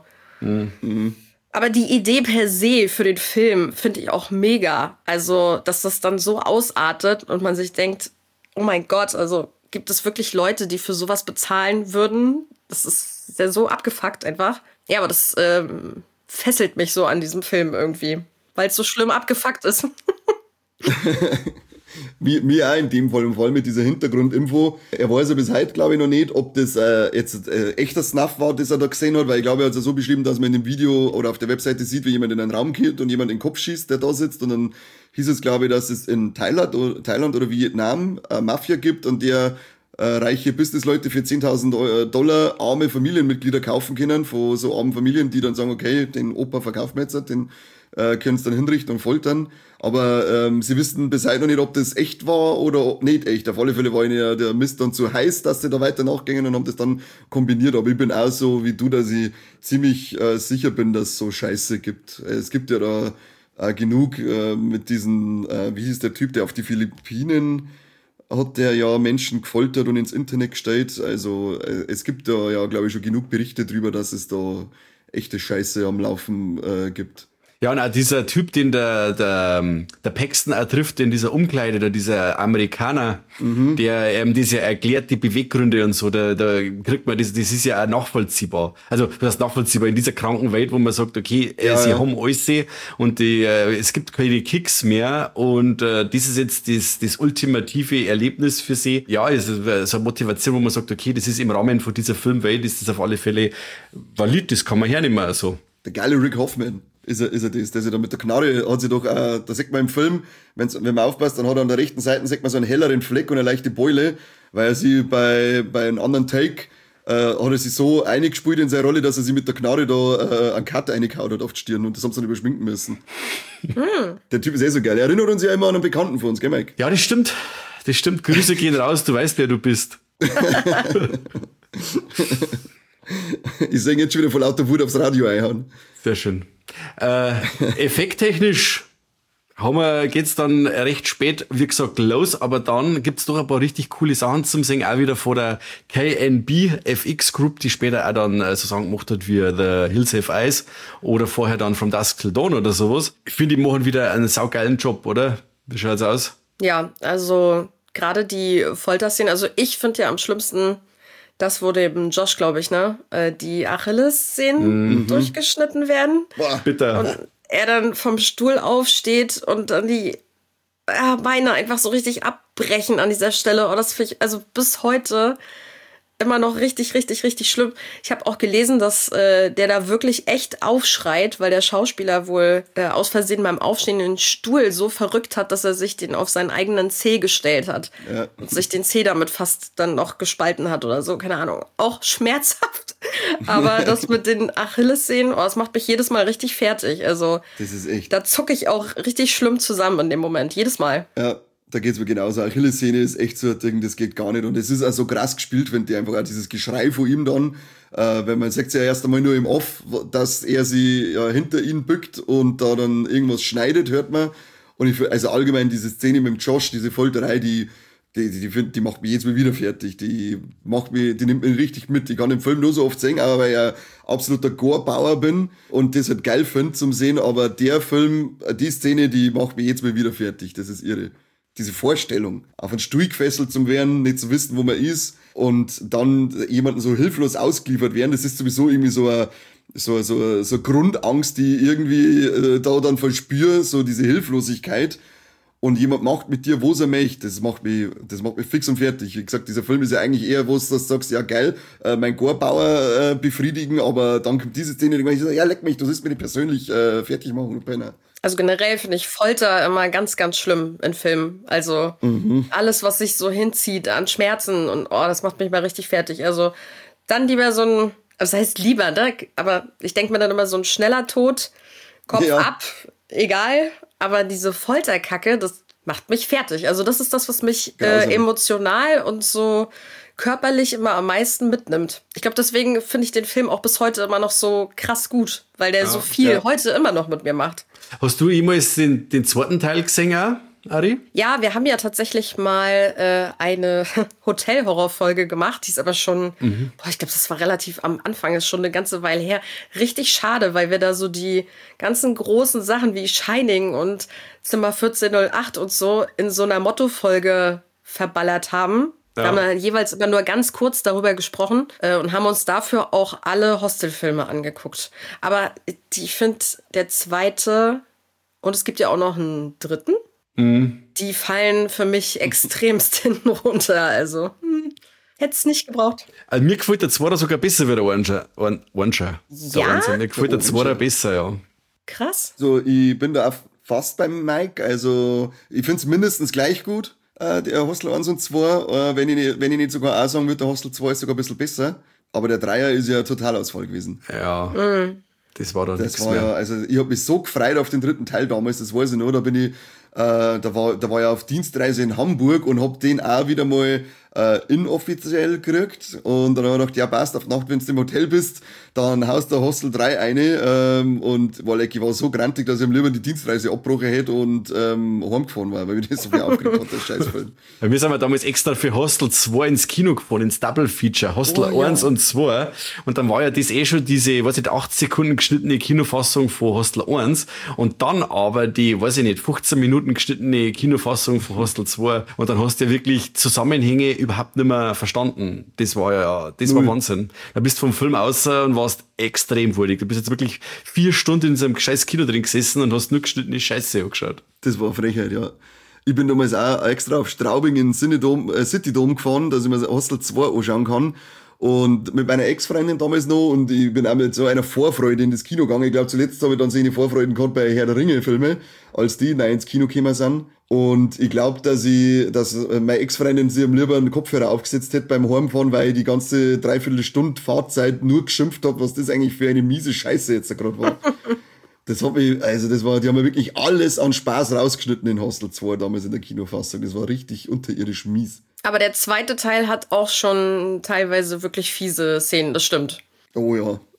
Speaker 2: Mhm.
Speaker 3: Aber die Idee per se für den Film finde ich auch mega. Also, dass das dann so ausartet und man sich denkt, oh mein Gott, also gibt es wirklich Leute, die für sowas bezahlen würden? Das ist ja so abgefuckt einfach. Ja, aber das ähm, fesselt mich so an diesem Film irgendwie, weil es so schlimm abgefuckt ist.
Speaker 2: Mir, mir auch in dem Fall, vor allem mit dieser Hintergrundinfo. Er weiß ja bis heute, glaube ich, noch nicht, ob das äh, jetzt äh, echter Snuff war, das er da gesehen hat, weil ich glaube, er hat es ja so beschrieben, dass man in dem Video oder auf der Webseite sieht, wie jemand in einen Raum geht und jemand in den Kopf schießt, der da sitzt, und dann hieß es, glaube ich, dass es in Thailand oder, Thailand oder Vietnam eine Mafia gibt, und der äh, reiche Businessleute für zehntausend Dollar arme Familienmitglieder kaufen können, von so armen Familien, die dann sagen, okay, den Opa verkaufen wir jetzt, den äh, können sie dann hinrichten und foltern. Aber ähm, sie wissen bis heute noch nicht, ob das echt war oder nicht echt. Auf alle Fälle war ihnen ja der Mist dann zu heiß, dass sie da weiter nachgingen und haben das dann kombiniert. Aber ich bin auch so wie du, dass ich ziemlich äh, sicher bin, dass es so Scheiße gibt. Es gibt ja da äh, genug äh, mit diesen, äh, wie hieß der Typ, der auf die Philippinen hat der ja Menschen gefoltert und ins Internet gestellt. Also äh, es gibt da ja, glaube ich, schon genug Berichte drüber, dass es da echte Scheiße am Laufen äh, gibt.
Speaker 1: Ja, und auch dieser Typ, den der, der, der Paxton auch trifft in dieser Umkleide, da dieser Amerikaner, mhm. der ähm, das ja erklärt, die Beweggründe und so, da, da kriegt man das, das ist ja auch nachvollziehbar. Also, das ist nachvollziehbar in dieser kranken Welt, wo man sagt, okay, äh,
Speaker 2: ja,
Speaker 1: sie
Speaker 2: ja.
Speaker 1: haben alles und die, äh, es gibt keine Kicks mehr, und äh, das ist jetzt das, das ultimative Erlebnis für sie. Ja, es ist so eine Motivation, wo man sagt, okay, das ist im Rahmen von dieser Filmwelt, ist das auf alle Fälle valid, das kann man hernehmen, so.
Speaker 2: Der geile Rick Hoffman. Ist er, ist er das, der sich da mit der Knarre hat sich doch, äh, da sieht man im Film, wenn's, wenn man aufpasst, dann hat er an der rechten Seite sieht man so einen helleren Fleck und eine leichte Beule, weil er sie bei, bei einem anderen Take, äh, hat er sich so eingespielt in seine Rolle, dass er sie mit der Knarre da, äh, einen Cut reingehauen hat auf die Stirn, und das haben sie dann überschminken müssen. Hm. Der Typ ist eh so geil. Er erinnert uns ja immer an einen Bekannten von uns, gell, Mike?
Speaker 1: Ja, das stimmt. Das stimmt. Grüße gehen raus, du weißt, wer du bist.
Speaker 2: Ich sing jetzt schon wieder vor lauter Wut aufs Radio einhauen.
Speaker 1: Sehr schön. Äh, effekttechnisch haben wir, geht's dann recht spät, wie gesagt, los, aber dann gibt's doch ein paar richtig coole Sachen zum Singen, auch wieder von der K N B F X Group, die später auch dann äh, so Sachen gemacht hat wie The Hills Have Eyes oder vorher dann From Dusk Till Dawn oder sowas. Ich finde, die machen wieder einen saugeilen Job, oder? Wie schaut's aus?
Speaker 3: Ja, also gerade die Folterszenen, also ich finde ja am schlimmsten, das wurde eben Josh, glaube ich, ne, äh, die Achilles-Szenen mhm. durchgeschnitten werden.
Speaker 2: Boah,
Speaker 1: bitte.
Speaker 3: Und er dann vom Stuhl aufsteht und dann die äh, Beine einfach so richtig abbrechen an dieser Stelle. Oh, das finde ich also bis heute immer noch richtig, richtig, richtig schlimm. Ich habe auch gelesen, dass äh, der da wirklich echt aufschreit, weil der Schauspieler wohl äh, aus Versehen beim Aufstehen den Stuhl so verrückt hat, dass er sich den auf seinen eigenen Zeh gestellt hat. Ja. Und sich den Zeh damit fast dann noch gespalten hat oder so, keine Ahnung. Auch schmerzhaft. Aber das mit den Achillessehnen, oh, das macht mich jedes Mal richtig fertig. Also
Speaker 2: das ist echt.
Speaker 3: Da zucke ich auch richtig schlimm zusammen in dem Moment, jedes Mal.
Speaker 2: Ja. Da geht's mir genauso. Achillessehne ist echt so ein Ding, das geht gar nicht. Und es ist auch so krass gespielt, wenn die einfach auch dieses Geschrei von ihm dann, äh, wenn man sagt ja erst einmal nur im Off, dass er sie ja, hinter ihn bückt und da dann irgendwas schneidet, hört man. Und ich, also allgemein diese Szene mit dem Josh, diese Folterei, die, die, die, die, die macht mich jetzt mal wieder fertig. Die macht mich, die nimmt mich richtig mit. Ich kann den Film nur so oft sehen, aber weil ich ein absoluter Gore-Bauer bin und das halt geil finde zum Sehen. Aber der Film, die Szene, die macht mich jetzt mal wieder fertig. Das ist irre. Diese Vorstellung, auf einen Stuhl gefesselt zu werden, nicht zu wissen, wo man ist und dann jemanden so hilflos ausgeliefert werden, das ist sowieso irgendwie so eine, so, so, so Grundangst, die ich irgendwie äh, da dann verspüre, so diese Hilflosigkeit. Und jemand macht mit dir, was er möchte. Das macht mich, das macht mich fix und fertig. Wie gesagt, dieser Film ist ja eigentlich eher, wo du sagst, ja geil, äh, mein Gorbauer äh, befriedigen, aber dann kommt diese Szene, die ich so, ja leck mich, du willst mich persönlich äh, fertig machen, du Penner.
Speaker 3: Also generell finde ich Folter immer ganz, ganz schlimm in Filmen. Also mhm. alles, was sich so hinzieht an Schmerzen und oh, das macht mich mal richtig fertig. Also dann lieber so ein, das heißt lieber, ne? Aber ich denke mir dann immer so ein schneller Tod, Kopf ja. ab, egal. Aber diese Folterkacke, das macht mich fertig. Also das ist das, was mich äh, emotional und so körperlich immer am meisten mitnimmt. Ich glaube, deswegen finde ich den Film auch bis heute immer noch so krass gut, weil der ja, so viel ja. heute immer noch mit mir macht.
Speaker 1: Hast du jemals den, den zweiten Teil gesehen, auch, Ari?
Speaker 3: Ja, wir haben ja tatsächlich mal äh, eine Hotel-Horror-Folge gemacht. Die ist aber schon, mhm. boah, ich glaube, das war relativ am Anfang, ist schon eine ganze Weile her. Richtig schade, weil wir da so die ganzen großen Sachen wie Shining und Zimmer vierzehn null acht und so in so einer Motto-Folge verballert haben. Ja. Wir haben dann jeweils immer nur ganz kurz darüber gesprochen äh, und haben uns dafür auch alle Hostel-Filme angeguckt. Aber die, ich finde, der zweite, und es gibt ja auch noch einen dritten, mhm. die fallen für mich extremst hinten runter. Also, hm, hätte es nicht gebraucht.
Speaker 1: Also, mir gefällt der zweite sogar besser wie der Orange. Orange.
Speaker 3: Ja?
Speaker 1: Mir gefällt der zweite besser, ja.
Speaker 3: Krass.
Speaker 2: So, ich bin da auch fast beim Mike. Also, ich finde es mindestens gleich gut. Der Hostel eins und zwei, wenn ich, nicht, wenn ich nicht sogar auch sagen würde, der Hostel zwei ist sogar ein bisschen besser. Aber der Dreier ist ja Totalausfall gewesen.
Speaker 1: Ja, mhm. das war doch
Speaker 2: das
Speaker 1: nichts
Speaker 2: war
Speaker 1: mehr.
Speaker 2: Ja, also ich habe mich so gefreut auf den dritten Teil damals, das weiß ich noch. Da bin ich, äh, da war, da war ich auf Dienstreise in Hamburg und hab den auch wieder mal äh, inoffiziell gekriegt. Und dann habe ich gedacht, ja passt, auf Nacht, wenn du im Hotel bist, dann haust du Hostel drei eine. Ähm, und weil ich war so grantig, dass ich am lieber die Dienstreise abgebrochen hätte und ähm, heimgefahren war, weil mich das so viel aufgeregt hat, der Scheißfilm.
Speaker 1: Ja, wir sind ja damals extra für Hostel zwei ins Kino gefahren, ins Double Feature, Hostel oh, eins ja. und zwei. Und dann war ja das eh schon diese, weiß ich, achtzig Sekunden geschnittene Kinofassung von Hostel eins. Und dann aber die, weiß ich nicht, fünfzehn Minuten geschnittene Kinofassung von Hostel zwei. Und dann hast du ja wirklich Zusammenhänge überhaupt nicht mehr verstanden. Das war ja, das Null. war Wahnsinn. Da bist du vom Film aus und warst extrem wurdig. Du bist jetzt wirklich vier Stunden in so einem scheiß Kino drin gesessen und hast nur geschnittene Scheiße angeschaut.
Speaker 2: Das war Frechheit, ja. Ich bin damals auch extra auf Straubing in Cinedom, äh, City Dome gefahren, dass ich mir Hostel zwei anschauen kann. Und mit meiner Ex-Freundin damals noch, und ich bin auch mit so einer Vorfreude in das Kino gegangen. Ich glaube, zuletzt habe ich dann so eine Vorfreude gehabt bei Herr der Ringe-Filme, als die neu ins Kino gekommen sind. Und ich glaube, dass ich, dass meine Ex-Freundin sich am lieber einen Kopfhörer aufgesetzt hätte beim Heimfahren, weil ich die ganze Dreiviertelstunde Fahrzeit nur geschimpft habe, was das eigentlich für eine miese Scheiße jetzt gerade war. Das hat mich, also das war, die haben mir wirklich alles an Spaß rausgeschnitten in Hostel zwei damals in der Kinofassung. Das war richtig unterirdisch mies.
Speaker 3: Aber der zweite Teil hat auch schon teilweise wirklich fiese Szenen, das stimmt.
Speaker 2: Oh ja.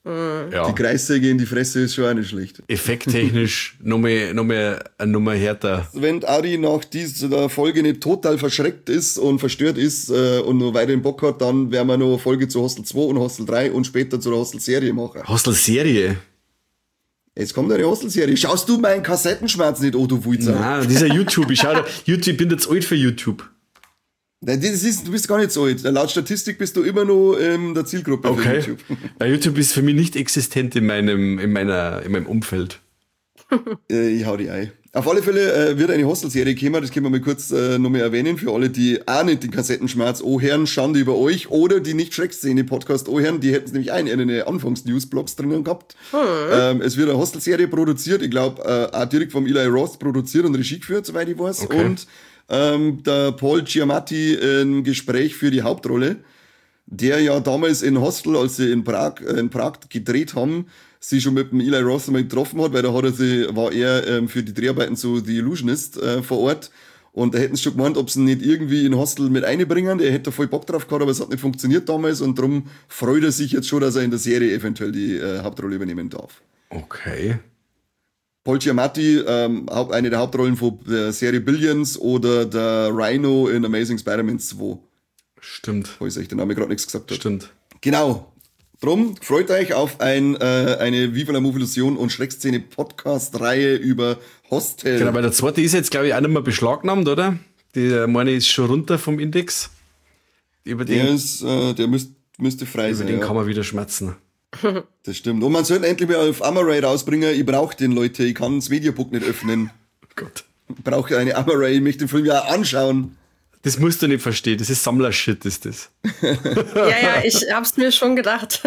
Speaker 1: Ja.
Speaker 2: Die Kreissäge in die Fresse ist schon auch nicht schlecht.
Speaker 1: Effekttechnisch nochmal noch mal eine Nummer härter.
Speaker 2: Wenn Ari nach dieser Folge nicht total verschreckt ist und verstört ist äh, und noch weiterhin Bock hat, dann werden wir noch eine Folge zu Hostel zwei und Hostel drei und später zu der Hostel-Serie machen.
Speaker 1: Hostel-Serie?
Speaker 2: Jetzt kommt eine Hostel-Serie. Schaust du meinen Kassettenschmerz nicht, oh du Wulzer?
Speaker 1: Nein, dieser YouTube. Ich, schau da, YouTube, ich bin jetzt alt für YouTube.
Speaker 2: Nein, das ist, du bist gar nicht so alt. Laut Statistik bist du immer noch in der Zielgruppe
Speaker 1: Okay.
Speaker 2: für YouTube.
Speaker 1: Ja, YouTube ist für mich nicht existent in meinem, in meiner, in meinem Umfeld.
Speaker 2: äh, ich hau die ein. Auf alle Fälle äh, wird eine Hostel-Serie kommen, das können wir mal kurz äh, nochmal erwähnen, für alle, die auch nicht den Kassettenschmerz anhören, Schande über euch, oder die nicht Schreckszene-Podcast anhören, die hätten es nämlich auch in ihren Anfangs-Newsblogs drinnen gehabt. Hm. Ähm, es wird eine Hostel-Serie produziert, ich glaube äh, auch direkt vom Eli Roth produziert und Regie geführt, soweit ich weiß.
Speaker 1: Okay.
Speaker 2: Und ähm, der Paul Giamatti im Gespräch für die Hauptrolle, der ja damals in Hostel, als sie in Prag, äh, in Prag gedreht haben, sie schon mit dem Eli Roth mal getroffen hat, weil da hat er sie, war er ähm, für die Dreharbeiten so The Illusionist äh, vor Ort. Und da hätten sie schon gemeint, ob sie ihn nicht irgendwie in Hostel mit einbringen. Er hätte voll Bock drauf gehabt, aber es hat nicht funktioniert damals und darum freut er sich jetzt schon, dass er in der Serie eventuell die äh, Hauptrolle übernehmen darf.
Speaker 1: Okay.
Speaker 2: Paul Giamatti, ähm, eine der Hauptrollen von der Serie Billions oder der Rhino in Amazing Spider-Man zwei.
Speaker 1: Stimmt.
Speaker 2: Falls euch der Name gerade nichts gesagt hat.
Speaker 1: Stimmt.
Speaker 2: Genau. Drum freut euch auf ein, äh, eine Viva la Movilusion und Schreckszene Podcast-Reihe über Hostel.
Speaker 1: Genau, weil der zweite ist jetzt, glaube ich, auch nicht mehr beschlagnahmt, oder? Der meine ist schon runter vom Index. Über den,
Speaker 2: Der ist, äh, der müsst, müsste frei
Speaker 1: über
Speaker 2: sein.
Speaker 1: den
Speaker 2: Ja.
Speaker 1: kann man wieder schmerzen.
Speaker 2: Das stimmt. Und man sollte endlich mal auf Amaray rausbringen. Ich brauche den, Leute. Ich kann das Mediabook nicht öffnen.
Speaker 1: Oh Gott.
Speaker 2: Ich brauche eine Amaray. Ich möchte den Film ja anschauen.
Speaker 1: Das musst du nicht verstehen. Das ist Sammler-Shit, ist das.
Speaker 3: Ja, ja, ich hab's mir schon gedacht.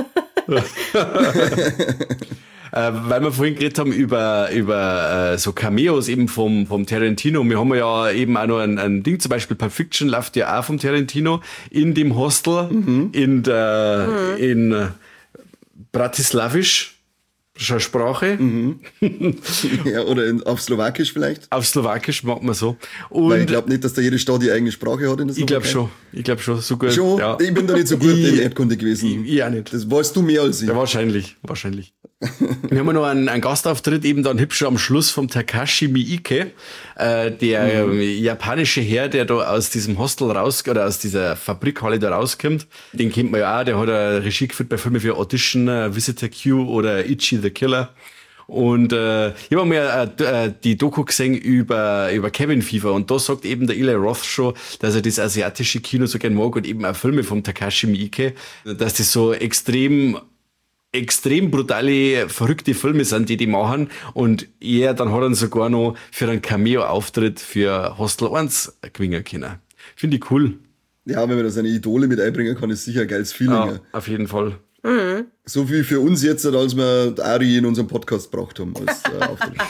Speaker 1: Äh, weil wir vorhin geredet haben über, über äh, so Cameos eben vom, vom Tarantino. Wir haben ja eben auch noch ein, ein Ding, zum Beispiel Pulp Fiction läuft ja auch vom Tarantino in dem Hostel mhm. in der mhm. in äh, Bratislavisch Sprache.
Speaker 2: Mhm. Ja, oder in, auf Slowakisch vielleicht.
Speaker 1: Auf Slowakisch macht man so. Und
Speaker 2: Weil ich glaube nicht, dass da jede Stadt die eigene Sprache hat in der Slowakei.
Speaker 1: Ich glaube schon. Ich glaube schon. So gut.
Speaker 2: Schon?
Speaker 1: Ja.
Speaker 2: Ich bin da nicht so gut
Speaker 1: ich,
Speaker 2: in Erdkunde gewesen.
Speaker 1: Ich, ich auch nicht.
Speaker 2: Das weißt du mehr als ich.
Speaker 1: Ja, wahrscheinlich. Wahrscheinlich. Wir haben noch einen, einen Gastauftritt, eben dann hübsch am Schluss vom Takashi Miike, äh, der mhm. äh, japanische Herr, der da aus diesem Hostel raus, oder aus dieser Fabrikhalle da rauskommt. Den kennt man ja auch, der hat eine Regie geführt bei Filmen wie Audition, uh, Visitor Q oder Ichi the Killer. Und äh, ich habe mir äh, die Doku gesehen über über Cabin Fever und da sagt eben der Eli Roth schon, dass er das asiatische Kino so gern mag und eben auch Filme vom Takashi Miike, dass das so extrem extrem brutale, verrückte Filme sind, die die machen. Und er, dann hat er sogar noch für einen Cameo-Auftritt für Hostel eins gewinnen können. Finde ich cool.
Speaker 2: Ja, wenn man da seine Idole mit einbringen kann, ist sicher ein geiles Feeling.
Speaker 1: Ja,
Speaker 2: ja.
Speaker 1: auf jeden Fall.
Speaker 3: Mhm.
Speaker 2: So wie für uns jetzt, als wir Ari in unserem Podcast gebraucht haben als äh, Auftritt.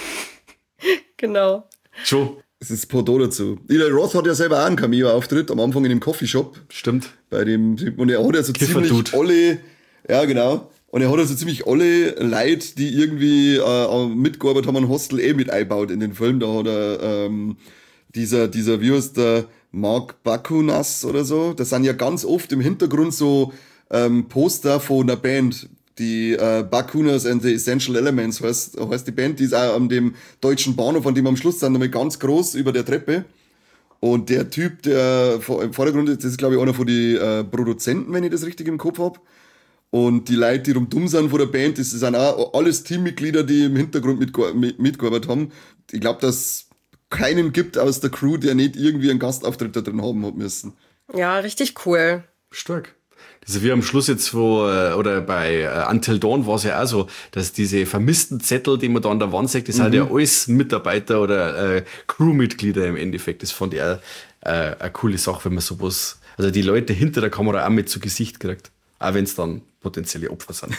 Speaker 3: Genau.
Speaker 1: Schon.
Speaker 2: Das ist Porto dazu. Eli Roth hat ja selber auch einen Cameo-Auftritt, am Anfang in dem Coffeeshop.
Speaker 1: Stimmt.
Speaker 2: Bei dem, und er hat ja so ziemlich alle, ja genau, und er hat also ziemlich alle Leute, die irgendwie äh, mitgearbeitet haben an Hostel, eh mit eingebaut in den Film. Da hat er ähm, dieser, dieser, wie heißt der, Mark Bakunas oder so. Das sind ja ganz oft im Hintergrund so ähm, Poster von einer Band. Die äh, Bakunas and the Essential Elements heißt, heißt die Band. Die ist auch an dem deutschen Bahnhof, an dem am Schluss sind, nochmal ganz groß über der Treppe. Und der Typ, der im Vordergrund ist, das ist glaube ich einer von den äh, Produzenten, wenn ich das richtig im Kopf hab. Und die Leute, die rum dumm sind von der Band, das sind auch alles Teammitglieder, die im Hintergrund mitge- mit, mitgearbeitet haben. Ich glaube, dass es keinen gibt aus der Crew, der nicht irgendwie einen Gastauftritt da drin haben hat müssen.
Speaker 3: Ja, richtig cool.
Speaker 1: Stark. Das ist wie am Schluss jetzt, wo, oder bei uh, Until Dawn war es ja auch so, dass diese vermissten Zettel, die man da an der Wand sieht, das mhm. sind ja alles Mitarbeiter oder äh, Crewmitglieder im Endeffekt. Das fand ich auch äh, eine coole Sache, wenn man sowas, also die Leute hinter der Kamera auch mit zu Gesicht kriegt. Auch wenn es dann potenzielle Opfer sind.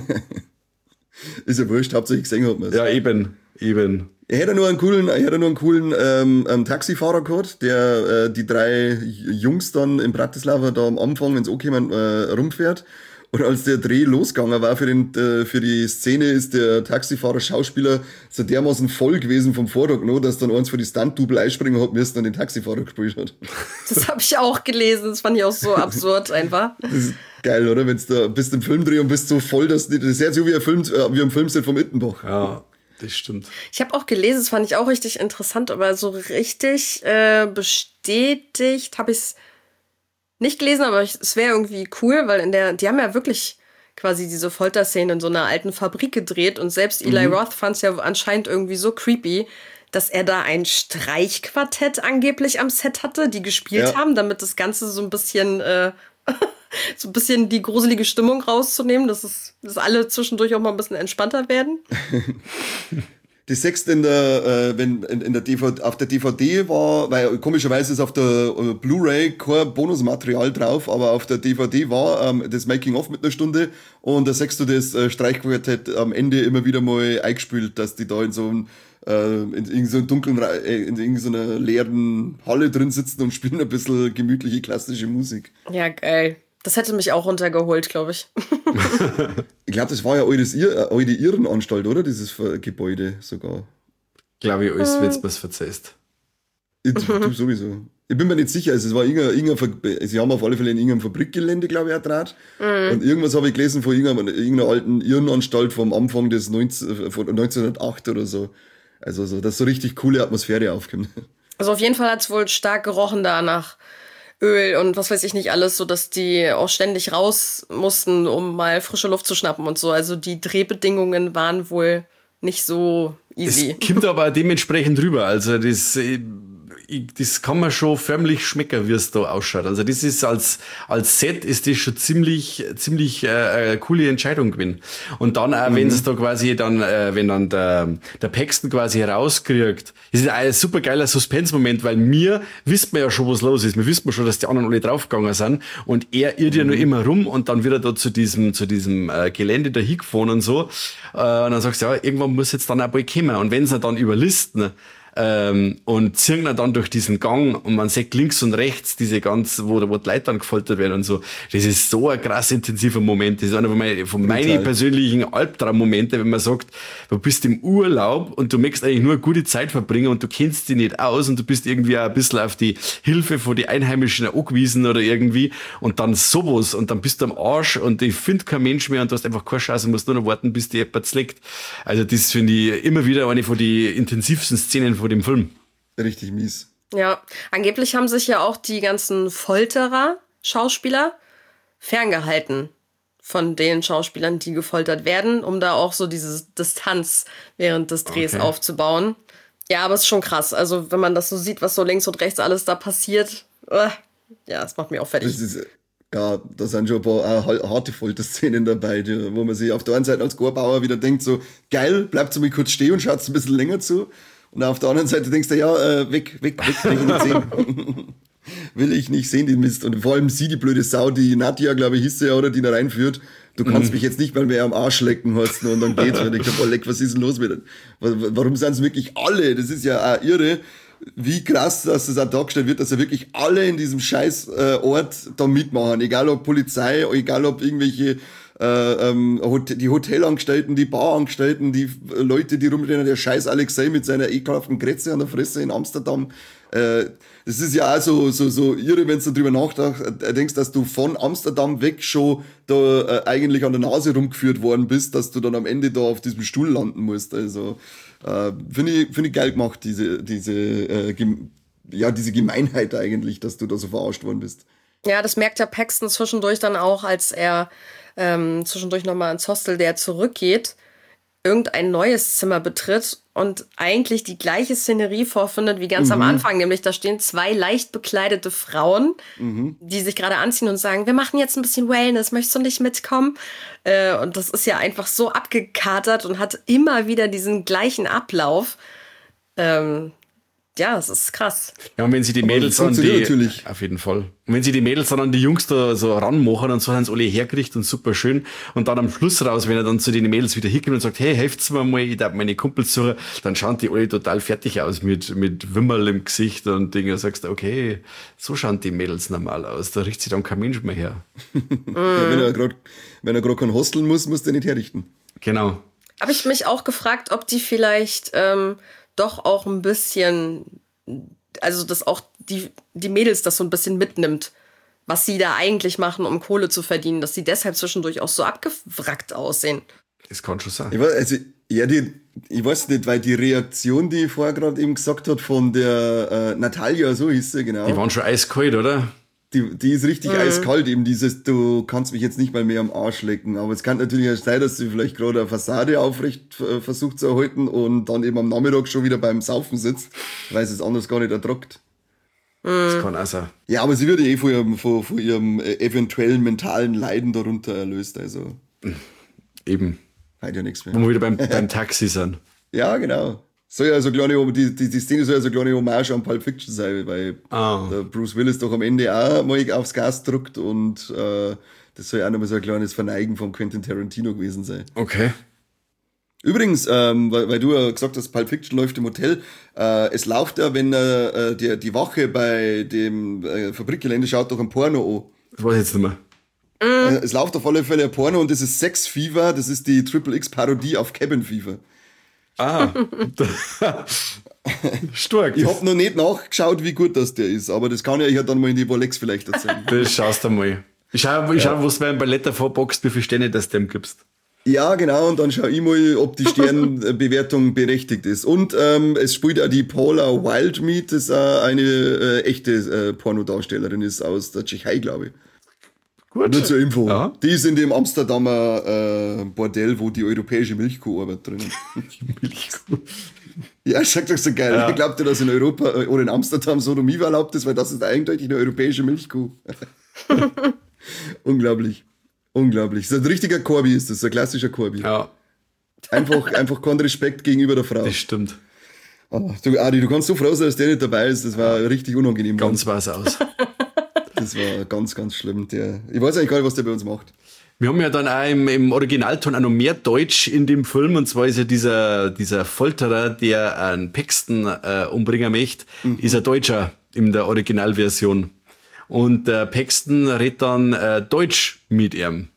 Speaker 2: Ist ja wurscht, hauptsächlich gesehen hat man es.
Speaker 1: Ja, eben, eben.
Speaker 2: Er hätte nur einen coolen, er hätte nur einen coolen ähm, ähm, Taxifahrer gehabt, der äh, die drei Jungs dann in Bratislava da am Anfang, wenn's okay man, äh, rumfährt. Und als der Dreh losgegangen war für, den, äh, für die Szene, ist der Taxifahrer, Schauspieler so dermaßen voll gewesen vom Vortag noch, dass dann eins für die Stunt-Double einspringen hat müssen und den Taxifahrer gespielt hat.
Speaker 3: Das habe ich auch gelesen, das fand ich auch so absurd einfach.
Speaker 2: Das ist geil, oder? Wenn du da bist im Filmdreh und bist so voll, dass das ist ja so wie ein Film, wie ein Filmset vom Ittenbach.
Speaker 1: Ja, das stimmt.
Speaker 3: Ich habe auch gelesen, das fand ich auch richtig interessant, aber so richtig äh, bestätigt habe ich es nicht gelesen, aber ich, es wäre irgendwie cool, weil in der, die haben ja wirklich quasi diese Folterszene in so einer alten Fabrik gedreht und selbst Eli mhm. Roth fand es ja anscheinend irgendwie so creepy, dass er da ein Streichquartett angeblich am Set hatte, die gespielt ja. haben, damit das Ganze so ein bisschen, äh, so ein bisschen die gruselige Stimmung rauszunehmen, dass es, dass alle zwischendurch auch mal ein bisschen entspannter werden.
Speaker 2: Die sechste in der, äh, wenn in, in der D V D, auf der D V D war, weil komischerweise ist auf der äh, Blu-ray kein Bonusmaterial drauf, aber auf der D V D war ähm, das Making-of mit einer Stunde und da siehst du das äh, Streichquartett am Ende immer wieder mal eingespielt, dass die da in so einem äh, in irgendeiner so dunklen, äh, in irgendeiner so leeren Halle drin sitzen und spielen ein bisschen gemütliche klassische Musik.
Speaker 3: Ja, geil. Das hätte mich auch runtergeholt, glaube ich.
Speaker 2: Ich glaube, das war ja eures Ir- eure Irrenanstalt, oder? Dieses Gebäude sogar.
Speaker 1: Glaube ich, alles wird's was verzeißt.
Speaker 2: Ich, du sowieso. Ich bin mir nicht sicher. Also es war irgendein, irgendein Ver- sie haben auf alle Fälle in irgendeinem Fabrikgelände, glaube ich, auch draht. Mhm. Und irgendwas habe ich gelesen von irgendeiner, irgendeiner alten Irrenanstalt vom Anfang des neunzehn, von neunzehnhundertacht oder so. Also so, dass so richtig coole Atmosphäre aufkommt.
Speaker 3: Also auf jeden Fall hat es wohl stark gerochen da nach Öl und was weiß ich nicht alles, so dass die auch ständig raus mussten, um mal frische Luft zu schnappen und so. Also die Drehbedingungen waren wohl nicht so easy.
Speaker 1: Es kommt aber dementsprechend rüber. Also das, ich, das kann man schon förmlich schmecken, wie es da ausschaut. Also das ist als als Set ist das schon ziemlich ziemlich äh, eine coole Entscheidung gewesen. Und dann auch, mhm. wenn es da quasi dann, äh, wenn dann der der Paxton quasi herauskriegt, das ist ein super geiler Suspense-Moment, weil mir wissen wir ja schon, was los ist. Wir wissen schon, dass die anderen alle draufgegangen sind und er irrt ja mhm. nur immer rum und dann wird er da zu diesem zu diesem äh, Gelände da hingefahren und so. Äh, und dann sagst du, ja, irgendwann muss jetzt dann auch bald kommen. Und wenn sie dann überlisten, Ähm, und ziehen dann durch diesen Gang und man sieht links und rechts diese ganz, wo, wo die Leute dann gefoltert werden und so. Das ist so ein krass intensiver Moment. Das ist einer von, meine, von meinen persönlichen Albtraummomente, wenn man sagt, du bist im Urlaub und du möchtest eigentlich nur eine gute Zeit verbringen und du kennst dich nicht aus und du bist irgendwie auch ein bisschen auf die Hilfe von den Einheimischen angewiesen oder irgendwie und dann sowas und dann bist du am Arsch und ich finde kein Mensch mehr und du hast einfach keine Chance und musst nur noch warten, bis die jemand zleckt. Also das finde ich immer wieder eine von den intensivsten Szenen von dem Film.
Speaker 2: Richtig mies.
Speaker 3: Ja, angeblich haben sich ja auch die ganzen Folterer, Schauspieler, ferngehalten von den Schauspielern, die gefoltert werden, um da auch so diese Distanz während des Drehs okay. aufzubauen. Ja, aber es ist schon krass. Also wenn man das so sieht, was so links und rechts alles da passiert, uh, ja, das macht mich auch fertig.
Speaker 2: Das ist, ja, da sind schon ein paar äh, harte Folterszenen dabei, die, wo man sich auf der einen Seite als Gorbauer wieder denkt, so geil, bleibt so mal kurz stehen und schaut ein bisschen länger zu. Und auf der anderen Seite denkst du, ja, äh, weg, weg, weg, will ich nicht sehen. Will ich nicht sehen, den Mist. Und vor allem sie, die blöde Sau, die Nadja, glaube ich, hieß sie ja, oder die da reinführt. Du kannst mhm. mich jetzt nicht mal mehr am Arsch lecken, hast du, und dann geht's. Und ich denke, oh, leck, was ist denn los mit denen? Warum sind es wirklich alle? Das ist ja auch irre, wie krass, dass das auch dargestellt wird, dass ja wirklich alle in diesem scheiß äh, Ort da mitmachen. Egal ob Polizei, egal ob irgendwelche Äh, ähm, die Hotelangestellten, die Barangestellten, die Leute, die rumrennen, der scheiß Alexei mit seiner ekelhaften Kretze an der Fresse in Amsterdam. Äh, das ist ja auch so, so, so irre, wenn du drüber nachdenkst, dass du von Amsterdam weg schon da äh, eigentlich an der Nase rumgeführt worden bist, dass du dann am Ende da auf diesem Stuhl landen musst. Also äh, finde ich, finde ich geil gemacht, diese, diese, äh, gem- ja, diese Gemeinheit eigentlich, dass du da so verarscht worden bist.
Speaker 3: Ja, das merkt ja Paxton zwischendurch dann auch, als er ähm, zwischendurch nochmal ins Hostel, der zurückgeht, irgendein neues Zimmer betritt und eigentlich die gleiche Szenerie vorfindet wie ganz mhm. am Anfang. Nämlich da stehen zwei leicht bekleidete Frauen, mhm. die sich gerade anziehen und sagen, wir machen jetzt ein bisschen Wellness, möchtest du nicht mitkommen? Äh, und das ist ja einfach so abgekatert und hat immer wieder diesen gleichen Ablauf. Ähm, ja, das ist krass.
Speaker 1: Ja, und wenn sie die
Speaker 2: Aber
Speaker 1: Mädels
Speaker 2: das
Speaker 1: an die,
Speaker 2: funktioniert natürlich.
Speaker 1: auf jeden Fall. Und wenn sie die Mädels dann an die Jungs da so ranmachen und so haben sie alle hergerichtet und super schön. Und dann am Schluss raus, wenn er dann zu den Mädels wieder hinkommt und sagt, hey, helft's mir mal, ich darf meine Kumpels suchen, dann schauen die alle total fertig aus mit, mit Wimmerl im Gesicht und Dinge. Und sagst du, okay, so schauen die Mädels normal aus. Da riecht sich dann kein Mensch mehr her.
Speaker 2: Ja, wenn er gerade, wenn er gerade kein hosteln muss, muss er nicht herrichten.
Speaker 1: Genau.
Speaker 3: Habe ich mich auch gefragt, ob die vielleicht ähm, doch auch ein bisschen, also dass auch die, die Mädels das so ein bisschen mitnimmt, was sie da eigentlich machen, um Kohle zu verdienen, dass sie deshalb zwischendurch auch so abgewrackt aussehen.
Speaker 1: Das kann schon sein.
Speaker 2: Ich weiß, also, ja, die, ich weiß nicht, weil die Reaktion, die ich vorher gerade eben gesagt hat, von der äh, Natalia, so hieß sie, genau.
Speaker 1: Die waren schon eiskalt, oder?
Speaker 2: Die, die ist richtig mhm. eiskalt, eben dieses, du kannst mich jetzt nicht mal mehr am Arsch lecken. Aber es kann natürlich auch sein, dass sie vielleicht gerade eine Fassade aufrecht äh, versucht zu erhalten und dann eben am Nachmittag schon wieder beim Saufen sitzt, weil sie es anders gar nicht ertragt.
Speaker 1: Das kann auch sein.
Speaker 2: Ja, aber sie wird ja eh von ihrem, von, von ihrem äh, eventuellen mentalen Leiden darunter erlöst, also.
Speaker 1: Eben.
Speaker 2: Halt ja nichts mehr.
Speaker 1: Wo wir wieder beim, beim Taxi sind.
Speaker 2: Ja, genau. Soll ja so kleine, die, die, die Szene soll ja so eine kleine Hommage an Pulp Fiction sein, weil
Speaker 1: Ah.
Speaker 2: der Bruce Willis doch am Ende auch mal aufs Gas drückt und äh, das soll ja auch nochmal so ein kleines Verneigen von Quentin Tarantino gewesen sein.
Speaker 1: Okay.
Speaker 2: Übrigens, ähm, weil, weil du ja gesagt hast, Pulp Fiction läuft im Hotel, äh, es läuft ja, wenn äh, die, die Wache bei dem äh, Fabrikgelände schaut, doch ein Porno an.
Speaker 1: Das weiß ich jetzt nicht mehr.
Speaker 2: Äh, Es läuft auf alle Fälle ein Porno und das ist Sex Fever, das ist die Triple X Parodie auf Cabin Fever.
Speaker 1: Ah. Stark.
Speaker 2: Ich hab noch nicht nachgeschaut, wie gut das der ist, aber das kann ja ich ja dann mal in die Bolex vielleicht erzählen.
Speaker 1: Das schaust du mal. Ich schau, ich schau, was du beim Ballett davor boxt, wie viele Sterne das dem gibst.
Speaker 2: Ja, genau, und dann schau ich mal, ob die Sternbewertung berechtigt ist. Und ähm, es spielt auch die Paula Wildmeat, das auch eine äh, echte äh, Pornodarstellerin ist aus der Tschechei, glaube ich.
Speaker 1: Gut.
Speaker 2: Nur zur Info.
Speaker 1: Ja.
Speaker 2: Die ist in dem Amsterdamer äh, Bordell, wo die europäische Milchkuh arbeitet drinnen.
Speaker 1: Milchkuh.
Speaker 2: Ja, sagt doch so geil.
Speaker 1: Ja.
Speaker 2: Ich glaubte, dass in Europa äh, oder in Amsterdam Sodomie erlaubt ist, weil das ist eindeutig eine europäische Milchkuh. Unglaublich. Unglaublich. So ein richtiger Corby ist das, so ein klassischer Corby.
Speaker 1: Ja,
Speaker 2: Einfach, einfach kein Respekt gegenüber der Frau.
Speaker 1: das stimmt.
Speaker 2: Oh, du, Adi, du kannst so froh sein, dass der nicht dabei ist. Das war richtig unangenehm.
Speaker 1: Ganz weiß aus.
Speaker 2: Das war ganz, ganz schlimm. Der, ich weiß eigentlich gar nicht, was der bei uns macht.
Speaker 1: Wir haben ja dann auch im, im Originalton auch noch mehr Deutsch in dem Film. Und zwar ist ja dieser, dieser Folterer, der einen Paxton äh, umbringen möchte, mhm. ist ein Deutscher in der Originalversion. Und der Paxton redet dann äh, Deutsch mit ihm.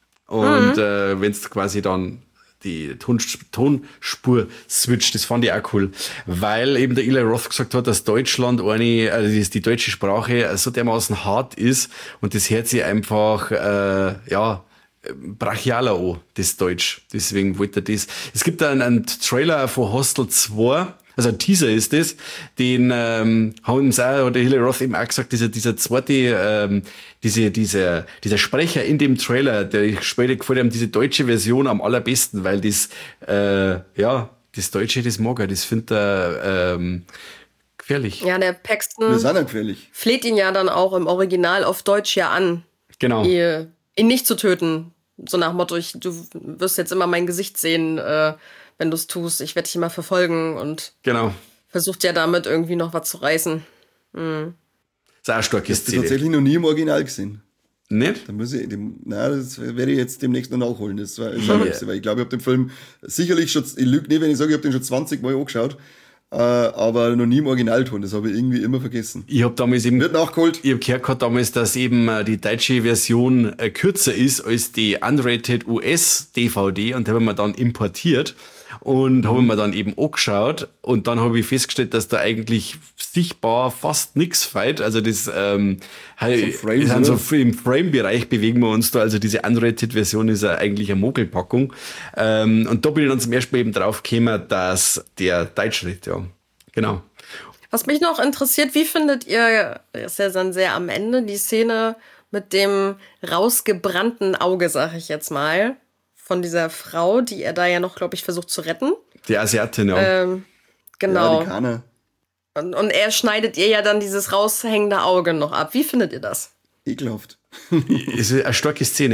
Speaker 1: Und mhm. äh, wenn es quasi dann die Ton, Tonspur switcht, das fand ich auch cool. Weil eben der Eli Roth gesagt hat, dass Deutschland eine, also die deutsche Sprache so dermaßen hart ist und das hört sich einfach, äh, ja, brachialer an, das Deutsch. Deswegen wollte er das. Es gibt da einen, einen Trailer von Hostel zwei, also ein Teaser ist das, den ähm, haben uns auch, oder Eli Roth eben auch gesagt, dieser, dieser zweite, ähm, diese, dieser, dieser Sprecher in dem Trailer, der später gefällt ihm diese deutsche Version am allerbesten, weil das, äh, ja, das Deutsche, das mag er, das findet er ähm, gefährlich.
Speaker 3: Ja, der Paxton
Speaker 2: Wir sind ja gefährlich.
Speaker 3: fleht ihn ja dann auch im Original auf Deutsch ja an,
Speaker 1: Genau.
Speaker 3: ihn, ihn nicht zu töten. So nach dem Motto, ich, du wirst jetzt immer mein Gesicht sehen, äh, wenn du es tust. Ich werde dich immer verfolgen und
Speaker 1: Genau.
Speaker 3: versucht ja damit irgendwie noch was zu reißen. Mhm.
Speaker 1: Das ist auch eine starke
Speaker 2: Das habe ich
Speaker 1: Szene.
Speaker 2: tatsächlich noch nie im Original gesehen.
Speaker 1: Nicht?
Speaker 2: Da muss ich, dem, na, das werde ich jetzt demnächst noch nachholen. Das war, das war
Speaker 1: Ja.
Speaker 2: lustig, weil ich glaube, ich habe den Film sicherlich schon, ich lüge nicht, wenn ich sage, ich habe den schon zwanzig Mal angeschaut, äh, aber noch nie im Originalton. Das habe ich irgendwie immer vergessen.
Speaker 1: Ich habe damals eben,
Speaker 2: Wird nachgeholt.
Speaker 1: ich habe gehört gehabt damals, dass eben äh, die deutsche Version äh, kürzer ist als die unrated U S-D V D und die haben wir dann importiert und habe mir dann eben angeschaut und dann habe ich festgestellt, dass da eigentlich sichtbar fast nichts fällt. Also das ähm, halt,
Speaker 2: Frames,
Speaker 1: wir sind
Speaker 2: oder?
Speaker 1: so im Frame-Bereich bewegen wir uns da. Also diese unrated-Version ist ja eigentlich eine Mogelpackung. Ähm, und da bin ich dann zum ersten Mal eben drauf gekommen, dass der Deutsch redet, ja. Genau.
Speaker 3: Was mich noch interessiert, wie findet ihr, das ist ja dann sehr am Ende, die Szene mit dem rausgebrannten Auge, sag ich jetzt mal, von dieser Frau, die er da ja noch, glaube ich, versucht zu retten.
Speaker 1: Die Asiatin, ja.
Speaker 3: Ähm, genau.
Speaker 2: Ja, die Kana.
Speaker 3: und, und er schneidet ihr ja dann dieses raushängende Auge noch ab. Wie findet ihr das?
Speaker 2: Ekelhaft.
Speaker 1: Es ist eine starke Szene.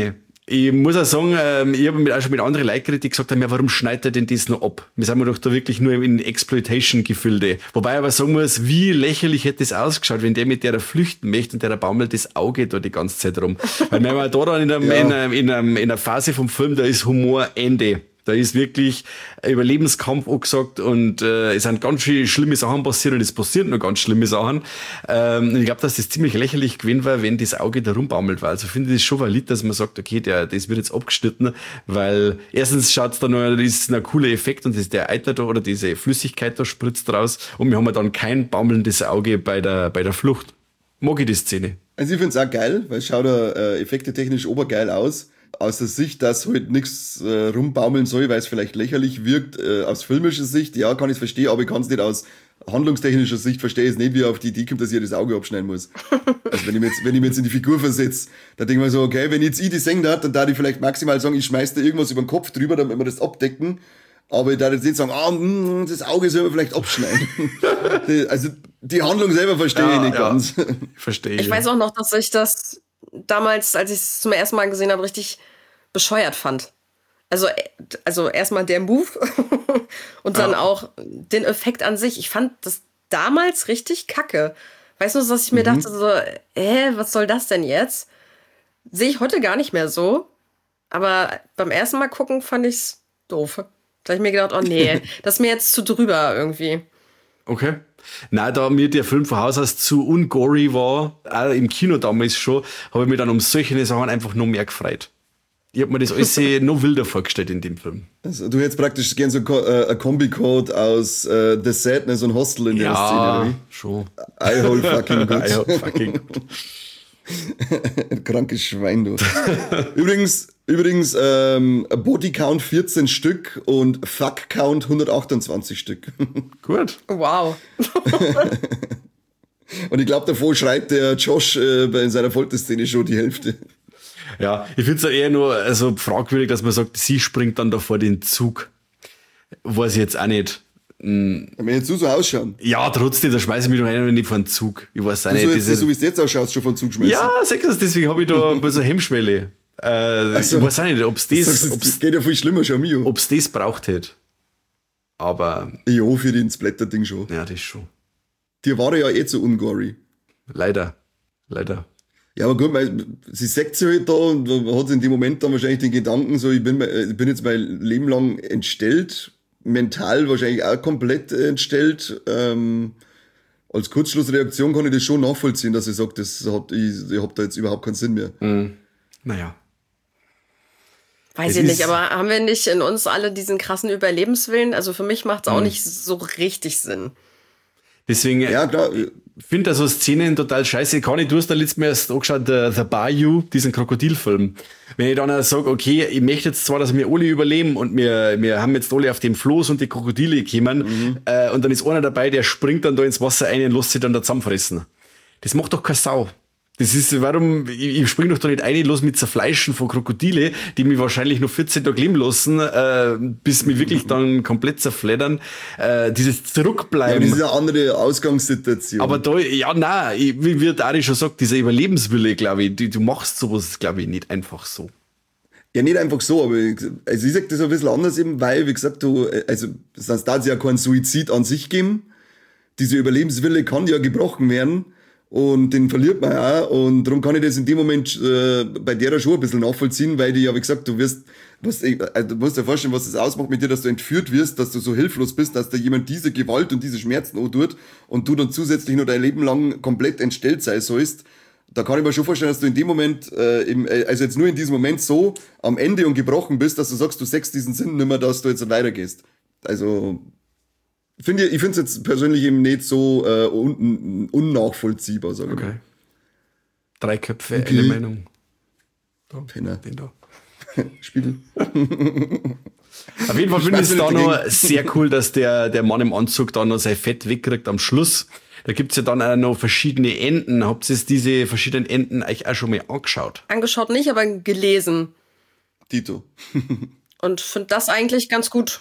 Speaker 1: Ich muss auch sagen, ähm, ich habe auch schon mit anderen Leuten geredet, die gesagt haben, ja, warum schneidet er denn das noch ab? Wir sind doch da wirklich nur in Exploitation-Gefilde. Wobei ich aber sagen muss, wie lächerlich hätte das ausgeschaut, wenn der mit der flüchten möchte und der baumelt das Auge da die ganze Zeit rum. Weil wenn man da dann in, einem, ja. in, einem, in, einem, in einer Phase vom Film, da ist Humor Ende. Da ist wirklich Überlebenskampf angesagt und äh, es sind ganz viele schlimme Sachen passiert und es passieren noch ganz schlimme Sachen. Ähm, ich glaube, dass das ziemlich lächerlich gewesen war, wenn das Auge da rumbaumelt war. Also finde ich das schon valid, dass man sagt, okay, der, das wird jetzt abgeschnitten, weil erstens schaut es da noch, das ist ein cooler Effekt und das ist der Eiter da oder diese Flüssigkeit da spritzt raus und wir haben dann kein baumelndes Auge bei der, bei der Flucht. Mag ich die Szene.
Speaker 2: Also ich finde es auch geil, weil es schaut da äh, effektetechnisch obergeil aus. Aus der Sicht, dass halt nichts äh, rumbaumeln soll, weil es vielleicht lächerlich wirkt, äh, aus filmischer Sicht, ja, kann ich es verstehen, aber ich kann es nicht aus handlungstechnischer Sicht verstehe ich es nicht, wie er auf die Idee kommt, dass ich das Auge abschneiden muss. Also wenn ich mir jetzt, wenn ich mir jetzt in die Figur versetze, dann denke ich mir so, okay, wenn jetzt ich die singen hat, dann darf ich vielleicht maximal sagen, ich schmeiß da irgendwas über den Kopf drüber, damit wir das abdecken, aber ich darf jetzt nicht sagen, ah, mh, das Auge soll man vielleicht abschneiden. die, also die Handlung selber verstehe ja, ich nicht ja. ganz.
Speaker 1: Verstehe ich.
Speaker 3: Ich weiß auch noch, dass ich das damals, als ich es zum ersten Mal gesehen habe, richtig bescheuert fand. Also, also erstmal der Move und dann ja. auch den Effekt an sich. Ich fand das damals richtig kacke. Weißt du, dass ich mir mhm. dachte so, hä, was soll das denn jetzt? Sehe ich heute gar nicht mehr so. Aber beim ersten Mal gucken fand ich's doof. Da habe ich mir gedacht, oh nee, das ist mir jetzt zu drüber irgendwie.
Speaker 1: Okay. Nein, da mir der Film von Haus aus zu ungory war, auch im Kino damals schon, habe ich mich dann um solche Sachen einfach noch mehr gefreut. Ich habe mir das alles noch wilder vorgestellt in dem Film.
Speaker 2: Also, du hättest praktisch gern so äh, ein Kombi-Code aus äh, The Sadness und Hostel in der
Speaker 1: ja,
Speaker 2: Szene, oder wie?
Speaker 1: Schon.
Speaker 2: I hold fucking good.
Speaker 1: I hold fucking good.
Speaker 2: Ein krankes Schwein, du. übrigens, übrigens ähm, Body Count vierzehn Stück und Fuck Count hundertachtundzwanzig Stück.
Speaker 1: Gut.
Speaker 3: Wow.
Speaker 2: Und ich glaube, davor schreibt der Josh äh, in seiner Folterszene schon die Hälfte.
Speaker 1: Ja, ich finde es ja eher nur also fragwürdig, dass man sagt, sie springt dann da vor den Zug. Weiß ich jetzt auch nicht.
Speaker 2: Wenn jetzt du so ausschauen.
Speaker 1: Ja, trotzdem, da schmeiße ich mich doch ein, nicht vor den Zug. Ich weiß auch
Speaker 2: du
Speaker 1: nicht.
Speaker 2: So, jetzt, so wie es jetzt ausschaut, schon vor den Zug schmeißen.
Speaker 1: Ja, sag das, deswegen habe ich da ein bisschen Hemmschwelle. Äh, also, ich weiß auch nicht, ob es das,
Speaker 2: das, das geht ja viel schlimmer schon mir.
Speaker 1: Ob es das braucht hätte. Aber.
Speaker 2: Ja, für den Splatter-Ding schon.
Speaker 1: Ja, das schon.
Speaker 2: Die war ja eh zu ungory.
Speaker 1: Leider. Leider.
Speaker 2: Ja, aber gut, weil sie sagt sich halt da und hat in dem Moment dann wahrscheinlich den Gedanken, so, ich bin, ich bin jetzt mein Leben lang entstellt, mental wahrscheinlich auch komplett entstellt. Ähm, als Kurzschlussreaktion kann ich das schon nachvollziehen, dass ich sage, das hat, ich, ich hab da jetzt überhaupt keinen Sinn mehr.
Speaker 1: Mhm. Naja.
Speaker 3: Weiß ich nicht, aber haben wir nicht in uns alle diesen krassen Überlebenswillen? Also für mich macht es auch mhm. nicht so richtig Sinn.
Speaker 1: Deswegen,
Speaker 2: ja, klar.
Speaker 1: Ich finde da so Szenen total scheiße. Kann ich, du hast da letztes Mal erst angeschaut, The, The Bayou, diesen Krokodilfilm. Wenn ich dann sage, okay, ich möchte jetzt zwar, dass wir alle überleben und wir, wir haben jetzt alle auf dem Floß und die Krokodile gekommen, mhm. äh, und dann ist einer dabei, der springt dann da ins Wasser ein und lässt sich dann da zusammenfressen. Das macht doch keine Sau. Das ist, warum, ich, ich spring doch da nicht ein, los mit Zerfleischen von Krokodile, die mich wahrscheinlich noch vierzehn Tage leben lassen, äh, bis mich wirklich dann komplett zerfleddern. Äh, dieses Zurückbleiben.
Speaker 2: Ja, das ist eine andere Ausgangssituation.
Speaker 1: Aber da, ja, nein, wie, wie der Ari schon sagt, dieser Überlebenswille, glaube ich, du, du machst sowas, glaube ich, nicht einfach so.
Speaker 2: Ja, nicht einfach so, aber also ich sag das ein bisschen anders eben, weil, wie gesagt, du, also, sonst darf es ja keinen Suizid an sich geben. Dieser Überlebenswille kann ja gebrochen werden. Und den verliert man auch. Und darum kann ich das in dem Moment äh, bei der schon ein bisschen nachvollziehen, weil die ja, wie gesagt, du wirst, was, äh, du musst dir vorstellen, was das ausmacht mit dir, dass du entführt wirst, dass du so hilflos bist, dass da jemand diese Gewalt und diese Schmerzen antut und du dann zusätzlich noch dein Leben lang komplett entstellt sein sollst. Da kann ich mir schon vorstellen, dass du in dem Moment, äh, im, also jetzt nur in diesem Moment so am Ende und gebrochen bist, dass du sagst, du sägst diesen Sinn nicht mehr, dass du jetzt weitergehst. Also, Find ich ich finde es jetzt persönlich eben nicht so äh, un, unnachvollziehbar, sage ich
Speaker 1: okay.
Speaker 2: mal.
Speaker 1: Drei Köpfe, okay. Eine Meinung.
Speaker 2: Da, Penner.
Speaker 1: Den da.
Speaker 2: Spiegel.
Speaker 1: Auf jeden Fall finde ich es da noch sehr cool, dass der, der Mann im Anzug da noch sein Fett wegkriegt am Schluss. Da gibt's ja dann auch noch verschiedene Enden. Habt ihr diese verschiedenen Enden euch auch schon mal angeschaut?
Speaker 3: Angeschaut nicht, aber gelesen.
Speaker 2: Dito.
Speaker 3: Und finde das eigentlich ganz gut.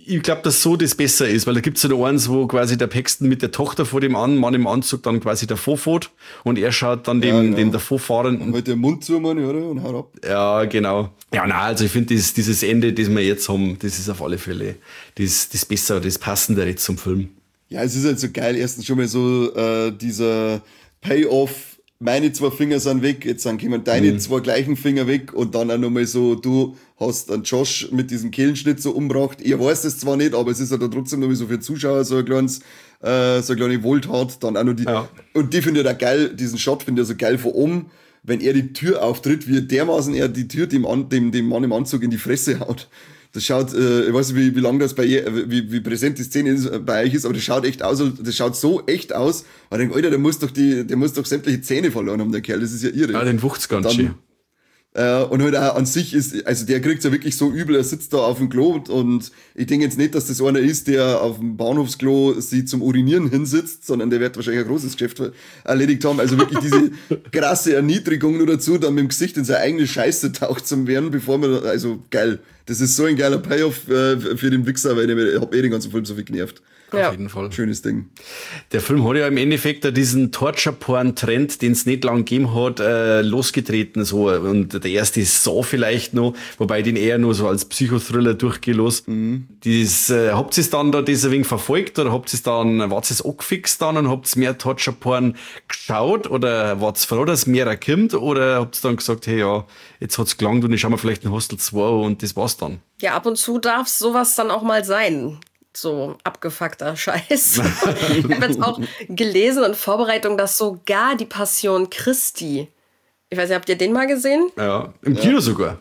Speaker 1: ich glaube, dass so das besser ist, weil da gibt's ja noch eins, wo quasi der Paxton mit der Tochter vor dem an, Mann im Anzug dann quasi davor fährt und er schaut dann dem, ja, genau. dem davorfahrenden.
Speaker 2: Halt den Mund zu, meine, oder? Und haut ab.
Speaker 1: Ja, genau. Ja, na, also ich finde, dieses, dieses Ende, das wir jetzt haben, das ist auf alle Fälle das, das Bessere, das Passendere jetzt zum Film.
Speaker 2: Ja, es ist halt so geil. Erstens schon mal so äh, dieser Payoff, meine zwei Finger sind weg, jetzt dann kommen deine mhm. zwei gleichen Finger weg und dann auch nochmal so, du hast einen Josh mit diesem Kehlenschnitt so umgebracht. Ihr weiß es zwar nicht, aber es ist ja halt trotzdem nochmal so für Zuschauer so ein kleines, äh, so eine kleine Wohltat. Dann auch noch die, ja. Und die finde ich da geil, diesen Shot finde ich so geil von oben, wenn er die Tür auftritt, wie dermaßen er die Tür dem, An, dem, dem Mann im Anzug in die Fresse haut. Das schaut, äh, ich weiß nicht, wie, wie lange das bei ihr, wie, wie präsent die Szene ist, äh, bei euch ist, aber das schaut echt aus, das schaut so echt aus. Und ich denke, Alter, der muss doch die, der muss doch sämtliche Zähne verloren haben, der Kerl, das ist ja irre.
Speaker 1: Ja, den wucht's ganz schön.
Speaker 2: Äh, und halt auch an sich ist, also der kriegt's ja wirklich so übel, er sitzt da auf dem Klo und ich denke jetzt nicht, dass das einer ist, der auf dem Bahnhofsklo sie zum Urinieren hinsitzt, sondern der wird wahrscheinlich ein großes Geschäft erledigt haben. Also wirklich diese krasse Erniedrigung nur dazu, dann mit dem Gesicht in seine eigene Scheiße taucht zum werden, bevor man, also geil. Das ist so ein geiler Payoff äh, für den Wichser, weil ich hab eh den ganzen Film so viel genervt.
Speaker 1: Ja. Auf jeden Fall.
Speaker 2: Schönes Ding.
Speaker 1: Der Film hat ja im Endeffekt diesen Torture-Porn-Trend, den es nicht lang gegeben hat, äh, losgetreten. So. Und der erste ist Saw vielleicht noch, wobei den eher nur so als Psychothriller durchgelost. Mhm. Das, äh, habt ihr es dann da das ein wenig verfolgt oder habt ihr es dann, wart ihr es angefixt dann und habt ihr mehr Torture-Porn geschaut oder wart ihr froh, dass mehr kommt oder habt ihr dann gesagt, hey ja, jetzt hat's gelangt und ich schau mal vielleicht in Hostel zwei und das war's dann?
Speaker 3: Ja, ab und zu darf sowas dann auch mal sein. So abgefuckter Scheiß. Ich habe jetzt auch gelesen in Vorbereitung, dass sogar die Passion Christi, ich weiß nicht, habt ihr den mal gesehen?
Speaker 1: Ja, im Kino ja. sogar.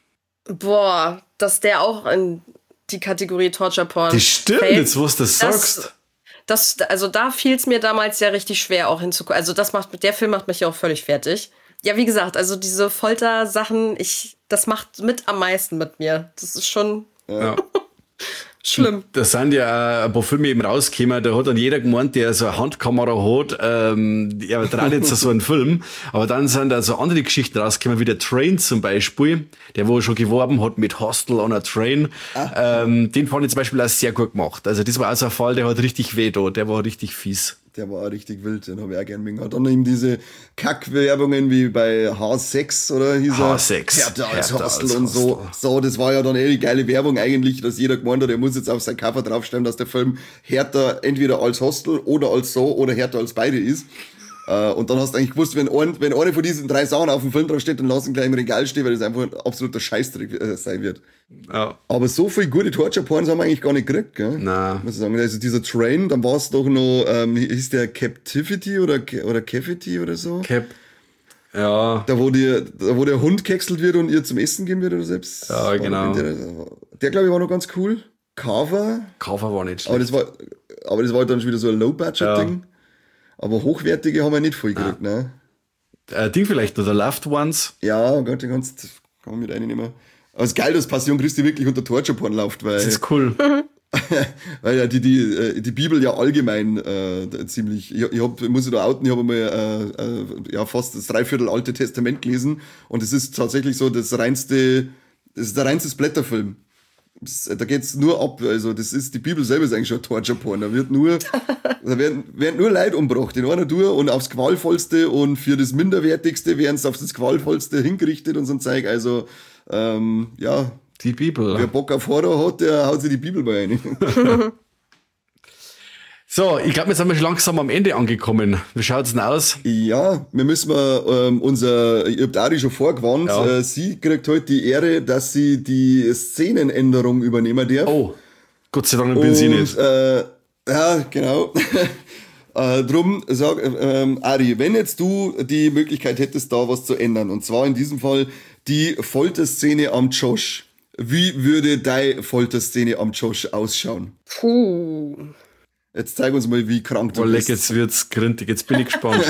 Speaker 3: Boah, dass der auch in die Kategorie Torture Porn
Speaker 1: das stimmt, fällt. Jetzt wo du das sagst.
Speaker 3: Das, also da fiel es mir damals ja richtig schwer auch hinzugucken. Also das macht, der Film macht mich ja auch völlig fertig. Ja, wie gesagt, also diese Folter-Sachen, ich, das macht mit am meisten mit mir. Das ist schon...
Speaker 1: Ja.
Speaker 3: Schlimm.
Speaker 1: Da sind ja ein paar Filme eben rausgekommen, da hat dann jeder gemeint, der so eine Handkamera hat, ähm, er traut jetzt so einen Film, aber dann sind da so andere Geschichten rausgekommen, wie der Train zum Beispiel, der wo schon geworben hat mit Hostel on a Train, ah. ähm, den fand ich zum Beispiel auch sehr gut gemacht. Also das war auch so ein Fall, der hat richtig weh da, der war richtig fies.
Speaker 2: Der war auch richtig wild, den habe ich auch gern mögen. Dann eben diese Kackwerbungen wie bei H sechs oder hieß er?
Speaker 1: H sechs.
Speaker 2: Härter als Hostel und so. So, das war ja dann eh die geile Werbung eigentlich, dass jeder gemeint hat, er muss jetzt auf sein Cover draufstellen, dass der Film härter entweder als Hostel oder als so oder härter als beide ist. Und dann hast du eigentlich gewusst, wenn, ein, wenn eine von diesen drei Sachen auf dem Film drauf steht, dann lass ihn gleich im Regal stehen, weil das einfach ein absoluter Scheißdreck äh, sein wird.
Speaker 1: Ja.
Speaker 2: Aber so viel gute Torture-Porns haben wir eigentlich gar nicht gekriegt, gell?
Speaker 1: Nein.
Speaker 2: Muss ich sagen. Also dieser Train, dann war es doch noch, ähm, hieß der Captivity oder, oder Cavity oder so?
Speaker 1: Cap. Ja.
Speaker 2: Da wo, die, da, wo der Hund gekäxelt wird und ihr zum Essen geben wird oder selbst.
Speaker 1: Ja, genau.
Speaker 2: Der, der glaube ich, war noch ganz cool. Carver.
Speaker 1: Carver war nicht schlecht.
Speaker 2: Aber das war, aber das war dann schon wieder so ein Low-Budget-Ding. Ja. Aber hochwertige haben wir nicht voll gekriegt, ne?
Speaker 1: Äh, Ding vielleicht, oder Loved Ones.
Speaker 2: Ja, oh Gott, den kannst, kann man mit reinnehmen. Aber es ist geil, dass Passion Christi wirklich unter Torture-Porn läuft, weil...
Speaker 1: Das ist cool.
Speaker 2: weil ja die, die, die Bibel ja allgemein äh, ziemlich... Ich, ich, hab, ich muss ich da outen, ich habe mal äh, äh, ja, fast das Dreiviertel Alte Testament gelesen und es ist tatsächlich so das reinste... Das ist der reinste Splatterfilm. Da geht's nur ab, also das ist, die Bibel selber ist eigentlich schon Torture-Porn, da wird nur, da werden, werden nur Leute umgebracht in einer Tour und aufs Qualvollste und für das Minderwertigste werden es auf das Qualvollste hingerichtet und so ein Zeug, also, ähm, ja.
Speaker 1: Die Bibel.
Speaker 2: Wer Bock auf Horror hat, der haut sich die Bibel bei rein.
Speaker 1: So, ich glaube, jetzt sind wir schon langsam am Ende angekommen. Wie schaut's denn aus?
Speaker 2: Ja, wir müssen mal ähm, unser, ich hab Ari schon vorgewarnt, ja. äh, sie kriegt heute die Ehre, dass sie die Szenenänderung übernehmen darf.
Speaker 1: Oh, Gott sei Dank bin sie nicht.
Speaker 2: Äh, ja, genau. äh, drum sag, ähm, Ari, wenn jetzt du die Möglichkeit hättest, da was zu ändern, und zwar in diesem Fall die Folterszene am Josh, wie würde deine Folterszene am Josh ausschauen?
Speaker 3: Puh.
Speaker 2: Jetzt zeig uns mal, wie krank du
Speaker 1: oh,
Speaker 2: bist.
Speaker 1: Jetzt wird's grintig, jetzt bin ich gespannt.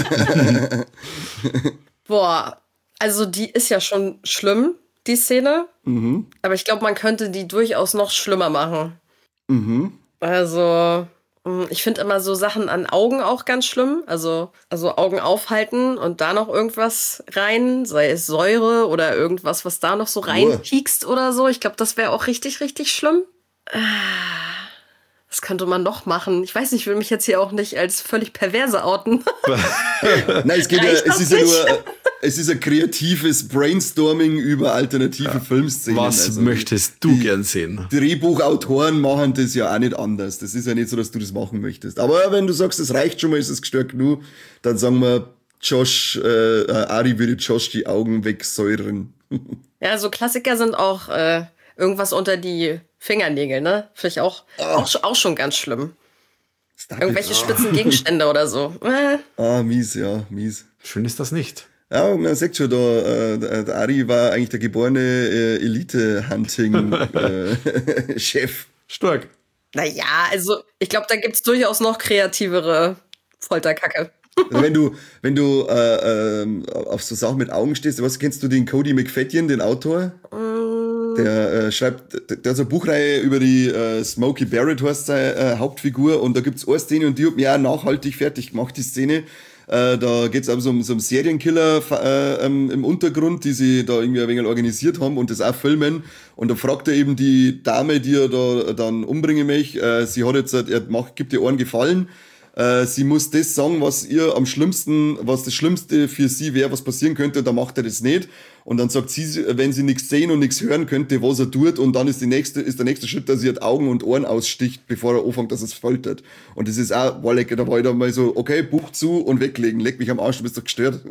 Speaker 3: Boah, also die ist ja schon schlimm, die Szene.
Speaker 2: Mhm.
Speaker 3: Aber ich glaube, man könnte die durchaus noch schlimmer machen.
Speaker 2: Mhm.
Speaker 3: Also, ich finde immer so Sachen an Augen auch ganz schlimm. Also, also Augen aufhalten und da noch irgendwas rein, sei es Säure oder irgendwas, was da noch so reinpiekst oder so. Ich glaube, das wäre auch richtig, richtig schlimm. Was könnte man noch machen? Ich weiß nicht, ich will mich jetzt hier auch nicht als völlig perverse outen.
Speaker 2: Nein, es geht ja, es ist ja nur, es ist ein kreatives Brainstorming über alternative ja. Filmszenen.
Speaker 1: Was also möchtest du die, gern sehen?
Speaker 2: Drehbuchautoren machen das ja auch nicht anders. Das ist ja nicht so, dass du das machen möchtest. Aber wenn du sagst, es reicht schon mal, ist es gestört genug, dann sagen wir, Josh, äh, Ari würde Josh die Augen wegsäuren.
Speaker 3: Ja, so Klassiker sind auch äh, irgendwas unter die Fingernägel, ne? Finde ich auch, oh. auch, auch schon ganz schlimm. Irgendwelche spitzen Gegenstände oder so. Äh.
Speaker 2: Ah, mies, ja, mies.
Speaker 1: Schön ist das nicht.
Speaker 2: Ja, man sagt schon, da, äh, der Ari war eigentlich der geborene äh, Elite-Hunting-Chef.
Speaker 1: Äh, Stark.
Speaker 3: Naja, also ich glaube, da gibt's durchaus noch kreativere Folterkacke.
Speaker 2: Also wenn du, wenn du äh, äh, auf so Sachen mit Augen stehst, was kennst du den Cody McFadden, den Autor? Mm. Der äh, schreibt, der, der hat so eine Buchreihe über die äh, Smokey Barrett, heißt seine äh, Hauptfigur, und da gibt's eine Szene und die hat mich auch nachhaltig fertig gemacht, die Szene. Äh, da geht's also um so einen Serienkiller äh, ähm, im Untergrund, die sie da irgendwie ein wenig organisiert haben und das auch filmen. Und da fragt er eben die Dame, die er da dann umbringen möchte, äh, sie hat jetzt, er macht, gibt ihr einen Gefallen. Äh, sie muss das sagen, was ihr am schlimmsten, was das Schlimmste für sie wäre, was passieren könnte, und dann macht er das nicht. Und dann sagt sie, wenn sie nichts sehen und nichts hören könnte, was er tut, und dann ist die nächste, ist der nächste Schritt, dass sie halt Augen und Ohren aussticht, bevor er anfängt, dass es foltert. Und das ist auch, war lecker, da war ich dann mal so, okay, Buch zu und weglegen, leg mich am Arsch, du bist doch gestört.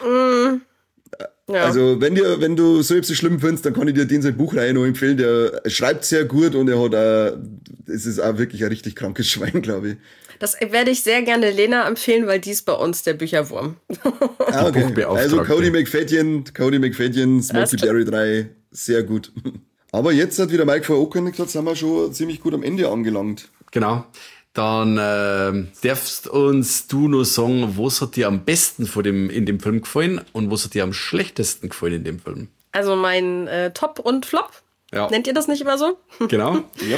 Speaker 2: Mm. Ja. Also, wenn dir, wenn du so etwas schlimm findest, dann kann ich dir den seine Buchreihe noch empfehlen, der schreibt sehr gut und er hat auch, es ist auch wirklich ein richtig krankes Schwein, glaube ich.
Speaker 3: Das werde ich sehr gerne Lena empfehlen, weil die ist bei uns der Bücherwurm.
Speaker 2: Ah, okay. Also Cody McFadden, Cody McFadden, Smokey Barry drei, sehr gut. Aber jetzt hat wieder Mike vorangekündigt, jetzt sind wir schon ziemlich gut am Ende angelangt.
Speaker 1: Genau. Dann äh, darfst uns du nur sagen, was hat dir am besten von dem, in dem Film gefallen und was hat dir am schlechtesten gefallen in dem Film?
Speaker 3: Also mein äh, Top und Flop. Ja. Nennt ihr das nicht immer so?
Speaker 1: Genau.
Speaker 2: Yep.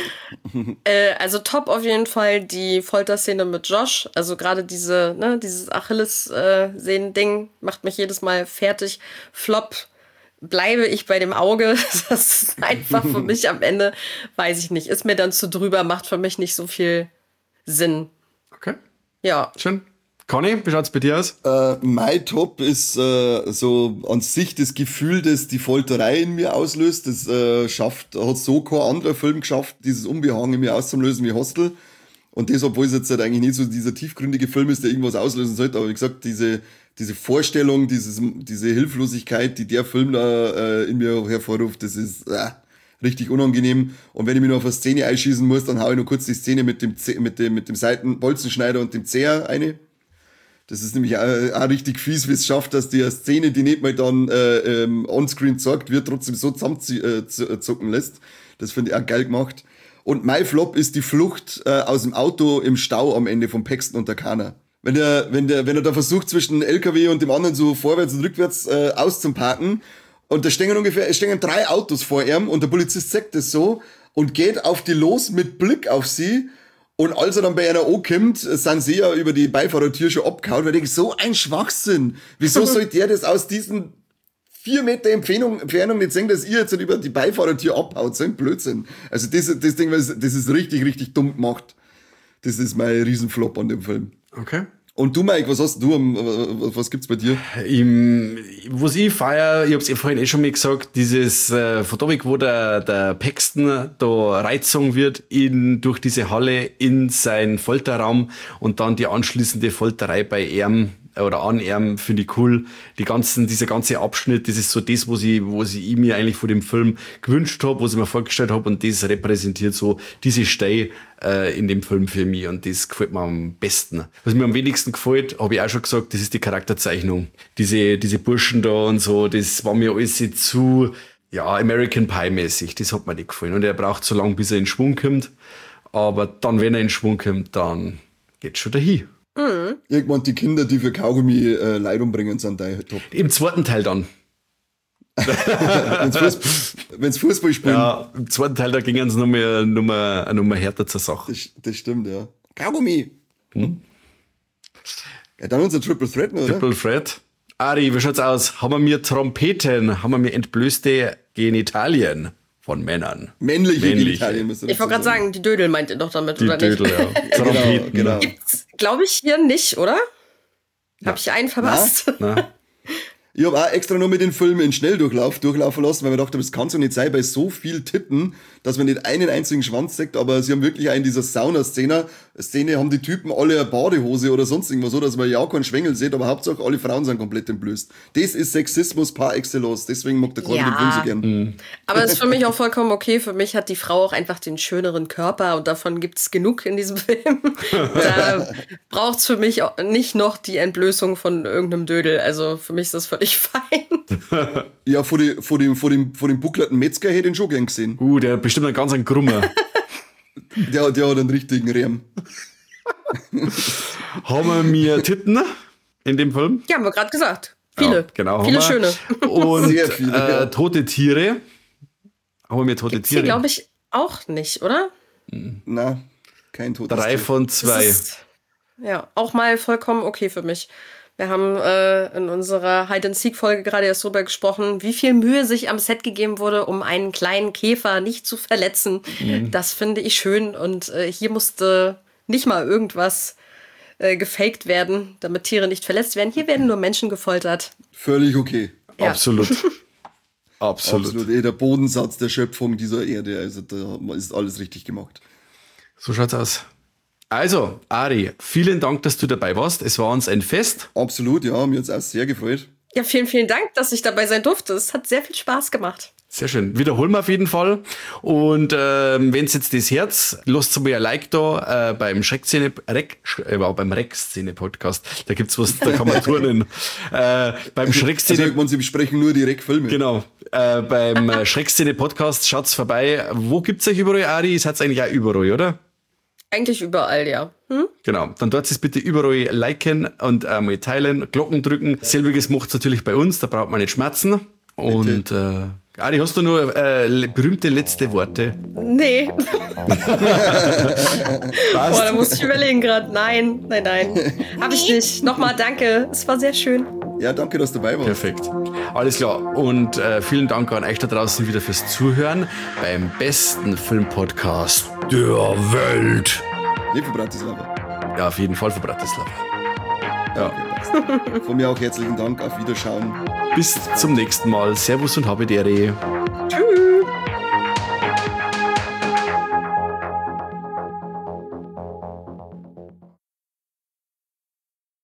Speaker 3: äh, also top auf jeden Fall die Folterszene mit Josh. Also gerade diese, ne, dieses Achilles-Sehnen-Ding macht mich jedes Mal fertig. Flop bleibe ich bei dem Auge. Das ist einfach für mich am Ende, weiß ich nicht, ist mir dann zu drüber, macht für mich nicht so viel Sinn.
Speaker 1: Okay.
Speaker 3: Ja.
Speaker 1: Schön. Conny, wie schaut's bei dir aus?
Speaker 2: Äh, mein Top ist äh, so an sich das Gefühl, das die Folterei in mir auslöst. Das äh, schafft, hat so kein anderer Film geschafft, dieses Unbehagen in mir auszulösen wie Hostel. Und das, obwohl es jetzt halt eigentlich nicht so dieser tiefgründige Film ist, der irgendwas auslösen sollte. Aber wie gesagt, diese diese Vorstellung, dieses, diese Hilflosigkeit, die der Film da äh, in mir hervorruft, das ist äh, richtig unangenehm. Und wenn ich mich noch auf eine Szene einschießen muss, dann hau ich noch kurz die Szene mit dem Z- mit dem mit dem Seitenbolzenschneider und dem Zeher eine. Das ist nämlich auch, auch richtig fies, wie es schafft, dass die Szene, die nicht mal dann äh, ähm, onscreen zeigt wird, trotzdem so zusammenzucken lässt. Das finde ich auch geil gemacht. Und mein Flop ist die Flucht äh, aus dem Auto im Stau am Ende von Paxton und Takana. Wenn der, wenn der, wenn er da versucht, zwischen L K W und dem anderen so vorwärts und rückwärts äh, auszuparken, und da stehen ungefähr, es stehen drei Autos vor ihm und der Polizist sagt das so und geht auf die los mit Blick auf sie. Und als er dann bei einer ankommt, sind sie ja über die Beifahrertür schon abgehauen, weil ich denke, so ein Schwachsinn. Wieso soll der das aus diesen vier Meter Entfernung, Entfernung nicht sehen, dass ihr jetzt über die Beifahrertür abhaut? So ein Blödsinn. Also das, das Ding, das ist richtig, richtig dumm gemacht. Das ist mein Riesenflop an dem Film.
Speaker 1: Okay.
Speaker 2: Und du, Mike, was hast du, was gibt's bei dir?
Speaker 1: Im, was ich feier, ich hab's eh vorhin eh schon mal gesagt, dieses äh, von da weg, wo der, der Paxton da reizung wird in, durch diese Halle in seinen Folterraum und dann die anschließende Folterei bei ihm oder an ihm, finde ich cool. Die ganzen, dieser ganze Abschnitt, das ist so das, was ich, was ich mir eigentlich von dem Film gewünscht habe, was ich mir vorgestellt habe, und das repräsentiert so diese Stelle äh, in dem Film für mich, und das gefällt mir am besten. Was mir am wenigsten gefällt, habe ich auch schon gesagt, das ist die Charakterzeichnung. Diese, diese Burschen da und so, das war mir alles zu, ja, American Pie mäßig, das hat mir nicht gefallen. Und er braucht so lange, bis er in Schwung kommt, aber dann, wenn er in Schwung kommt, dann geht's schon dahin.
Speaker 3: Mhm.
Speaker 2: Irgendwann die Kinder, die für Kaugummi äh, Leid umbringen, sind da top.
Speaker 1: Im zweiten Teil dann.
Speaker 2: Wenn's Fußball, wenn's Fußball spielen.
Speaker 1: Ja, im zweiten Teil, da gingen sie nochmal noch mal, noch mal härter zur Sache.
Speaker 2: Das, das stimmt, ja. Kaugummi. Hm? Ja, dann unser Triple Threat, oder?
Speaker 1: Triple Threat. Ari, wie schaut's aus? Haben wir mir Trompeten? Haben wir mir entblößte Genitalien? von Männern.
Speaker 2: Männliche,
Speaker 1: Männliche.
Speaker 2: Genitalien, müsst ihr
Speaker 3: Ich wollte gerade sagen, die Dödel meint ihr doch damit,
Speaker 1: Die
Speaker 3: oder
Speaker 1: Dödel,
Speaker 3: nicht?
Speaker 1: ja.
Speaker 2: Genau,
Speaker 1: Trompeten.
Speaker 2: genau.
Speaker 3: Gibt's, glaube ich, hier nicht, oder? Habe ich einen verpasst?
Speaker 1: Na?
Speaker 2: Ich habe auch extra nur mit den Filmen in Schnelldurchlauf durchlaufen lassen, weil wir dachten, das kann so nicht sein bei so viel Titten, dass man nicht einen einzigen Schwanz sieht, aber sie haben wirklich auch in dieser Sauna-Szene, Szene haben die Typen alle eine Badehose oder sonst irgendwas so, dass man ja keinen Schwengel sieht, aber Hauptsache alle Frauen sind komplett entblößt. Das ist Sexismus par excellence, deswegen mag der Conny
Speaker 3: Ja.
Speaker 2: den Film so gern.
Speaker 1: Mhm.
Speaker 3: Aber ist für mich auch vollkommen okay. Für mich hat die Frau auch einfach den schöneren Körper und davon gibt's genug in diesem Film. Da braucht's für mich auch nicht noch die Entblößung von irgendeinem Dödel. Also für mich ist das völlig fein.
Speaker 2: Ja, vor, die, vor dem, vor dem, vor dem bucklerten Metzger hätte ich ihn schon gern gesehen.
Speaker 1: Uh, der hat bestimmt einen ganz einen Grummer.
Speaker 2: Der, der hat einen richtigen Rehm.
Speaker 1: Haben wir Titten in dem Film?
Speaker 3: Ja, haben wir gerade gesagt. Viele.
Speaker 1: Ja, genau.
Speaker 3: Viele
Speaker 1: haben wir.
Speaker 3: schöne.
Speaker 1: Und
Speaker 2: Sehr viele, ja.
Speaker 1: äh, tote Tiere. Haben wir tote
Speaker 3: Gibt's hier,
Speaker 1: Tiere?
Speaker 3: glaube ich, auch nicht, oder?
Speaker 2: Na, kein totes
Speaker 1: Drei
Speaker 2: Tier.
Speaker 1: von
Speaker 3: Das
Speaker 1: zwei.
Speaker 3: ist, ja, auch mal vollkommen okay für mich. Wir haben äh, in unserer Hide-and-Seek-Folge gerade erst drüber gesprochen, wie viel Mühe sich am Set gegeben wurde, um einen kleinen Käfer nicht zu verletzen.
Speaker 1: Mhm.
Speaker 3: Das finde ich schön. Und äh, hier musste nicht mal irgendwas äh, gefaked werden, damit Tiere nicht verletzt werden. Hier werden nur Menschen gefoltert.
Speaker 2: Völlig okay.
Speaker 3: Ja.
Speaker 1: Absolut. Absolut.
Speaker 2: Absolut. Eh, der Bodensatz der Schöpfung dieser Erde, also da ist alles richtig gemacht.
Speaker 1: So schaut's aus. Also, Ari, vielen Dank, dass du dabei warst. Es war uns ein Fest.
Speaker 2: Absolut, ja, mir hat's auch sehr gefreut.
Speaker 3: Ja, vielen, vielen Dank, dass ich dabei sein durfte. Es hat sehr viel Spaß gemacht.
Speaker 1: Sehr schön. Wiederholen wir auf jeden Fall. Und ähm, wenn's jetzt das Herz, lasst mal ein Like da äh, beim Schreckszene, Reck, äh, beim Reck-Szene-Podcast. Da gibt's was, da kann man turnen. äh, beim
Speaker 2: Also,
Speaker 1: Schreckszene...
Speaker 2: irgendwann, sie besprechen nur die Reck-Filme.
Speaker 1: Genau. Äh, beim äh, Schreckszene-Podcast schaut's vorbei. Wo gibt's euch überall, Ari? Ihr seid eigentlich auch überall, oder?
Speaker 3: Eigentlich überall, ja. Hm?
Speaker 1: Genau, dann dort es bitte überall liken und äh, mal teilen, Glocken drücken. Selbiges macht's natürlich bei uns, da braucht man nicht schmerzen. Und äh, Ari, hast du nur äh, le- berühmte letzte Worte?
Speaker 3: Nee. Boah, da muss ich überlegen gerade. Nein, nein, nein. Hab ich nicht. Nochmal danke. Es war sehr schön.
Speaker 2: Ja, danke, dass du dabei warst.
Speaker 1: Perfekt. Alles klar. Und äh, vielen Dank an euch da draußen wieder fürs Zuhören beim besten Filmpodcast der Welt.
Speaker 2: Liebe Bratislava.
Speaker 1: Ja, auf jeden Fall für Bratislava. Ja.
Speaker 2: Von mir auch herzlichen Dank. Auf Wiederschauen.
Speaker 1: Bis zum nächsten Mal. Servus und habe Dere.
Speaker 3: Tschüss.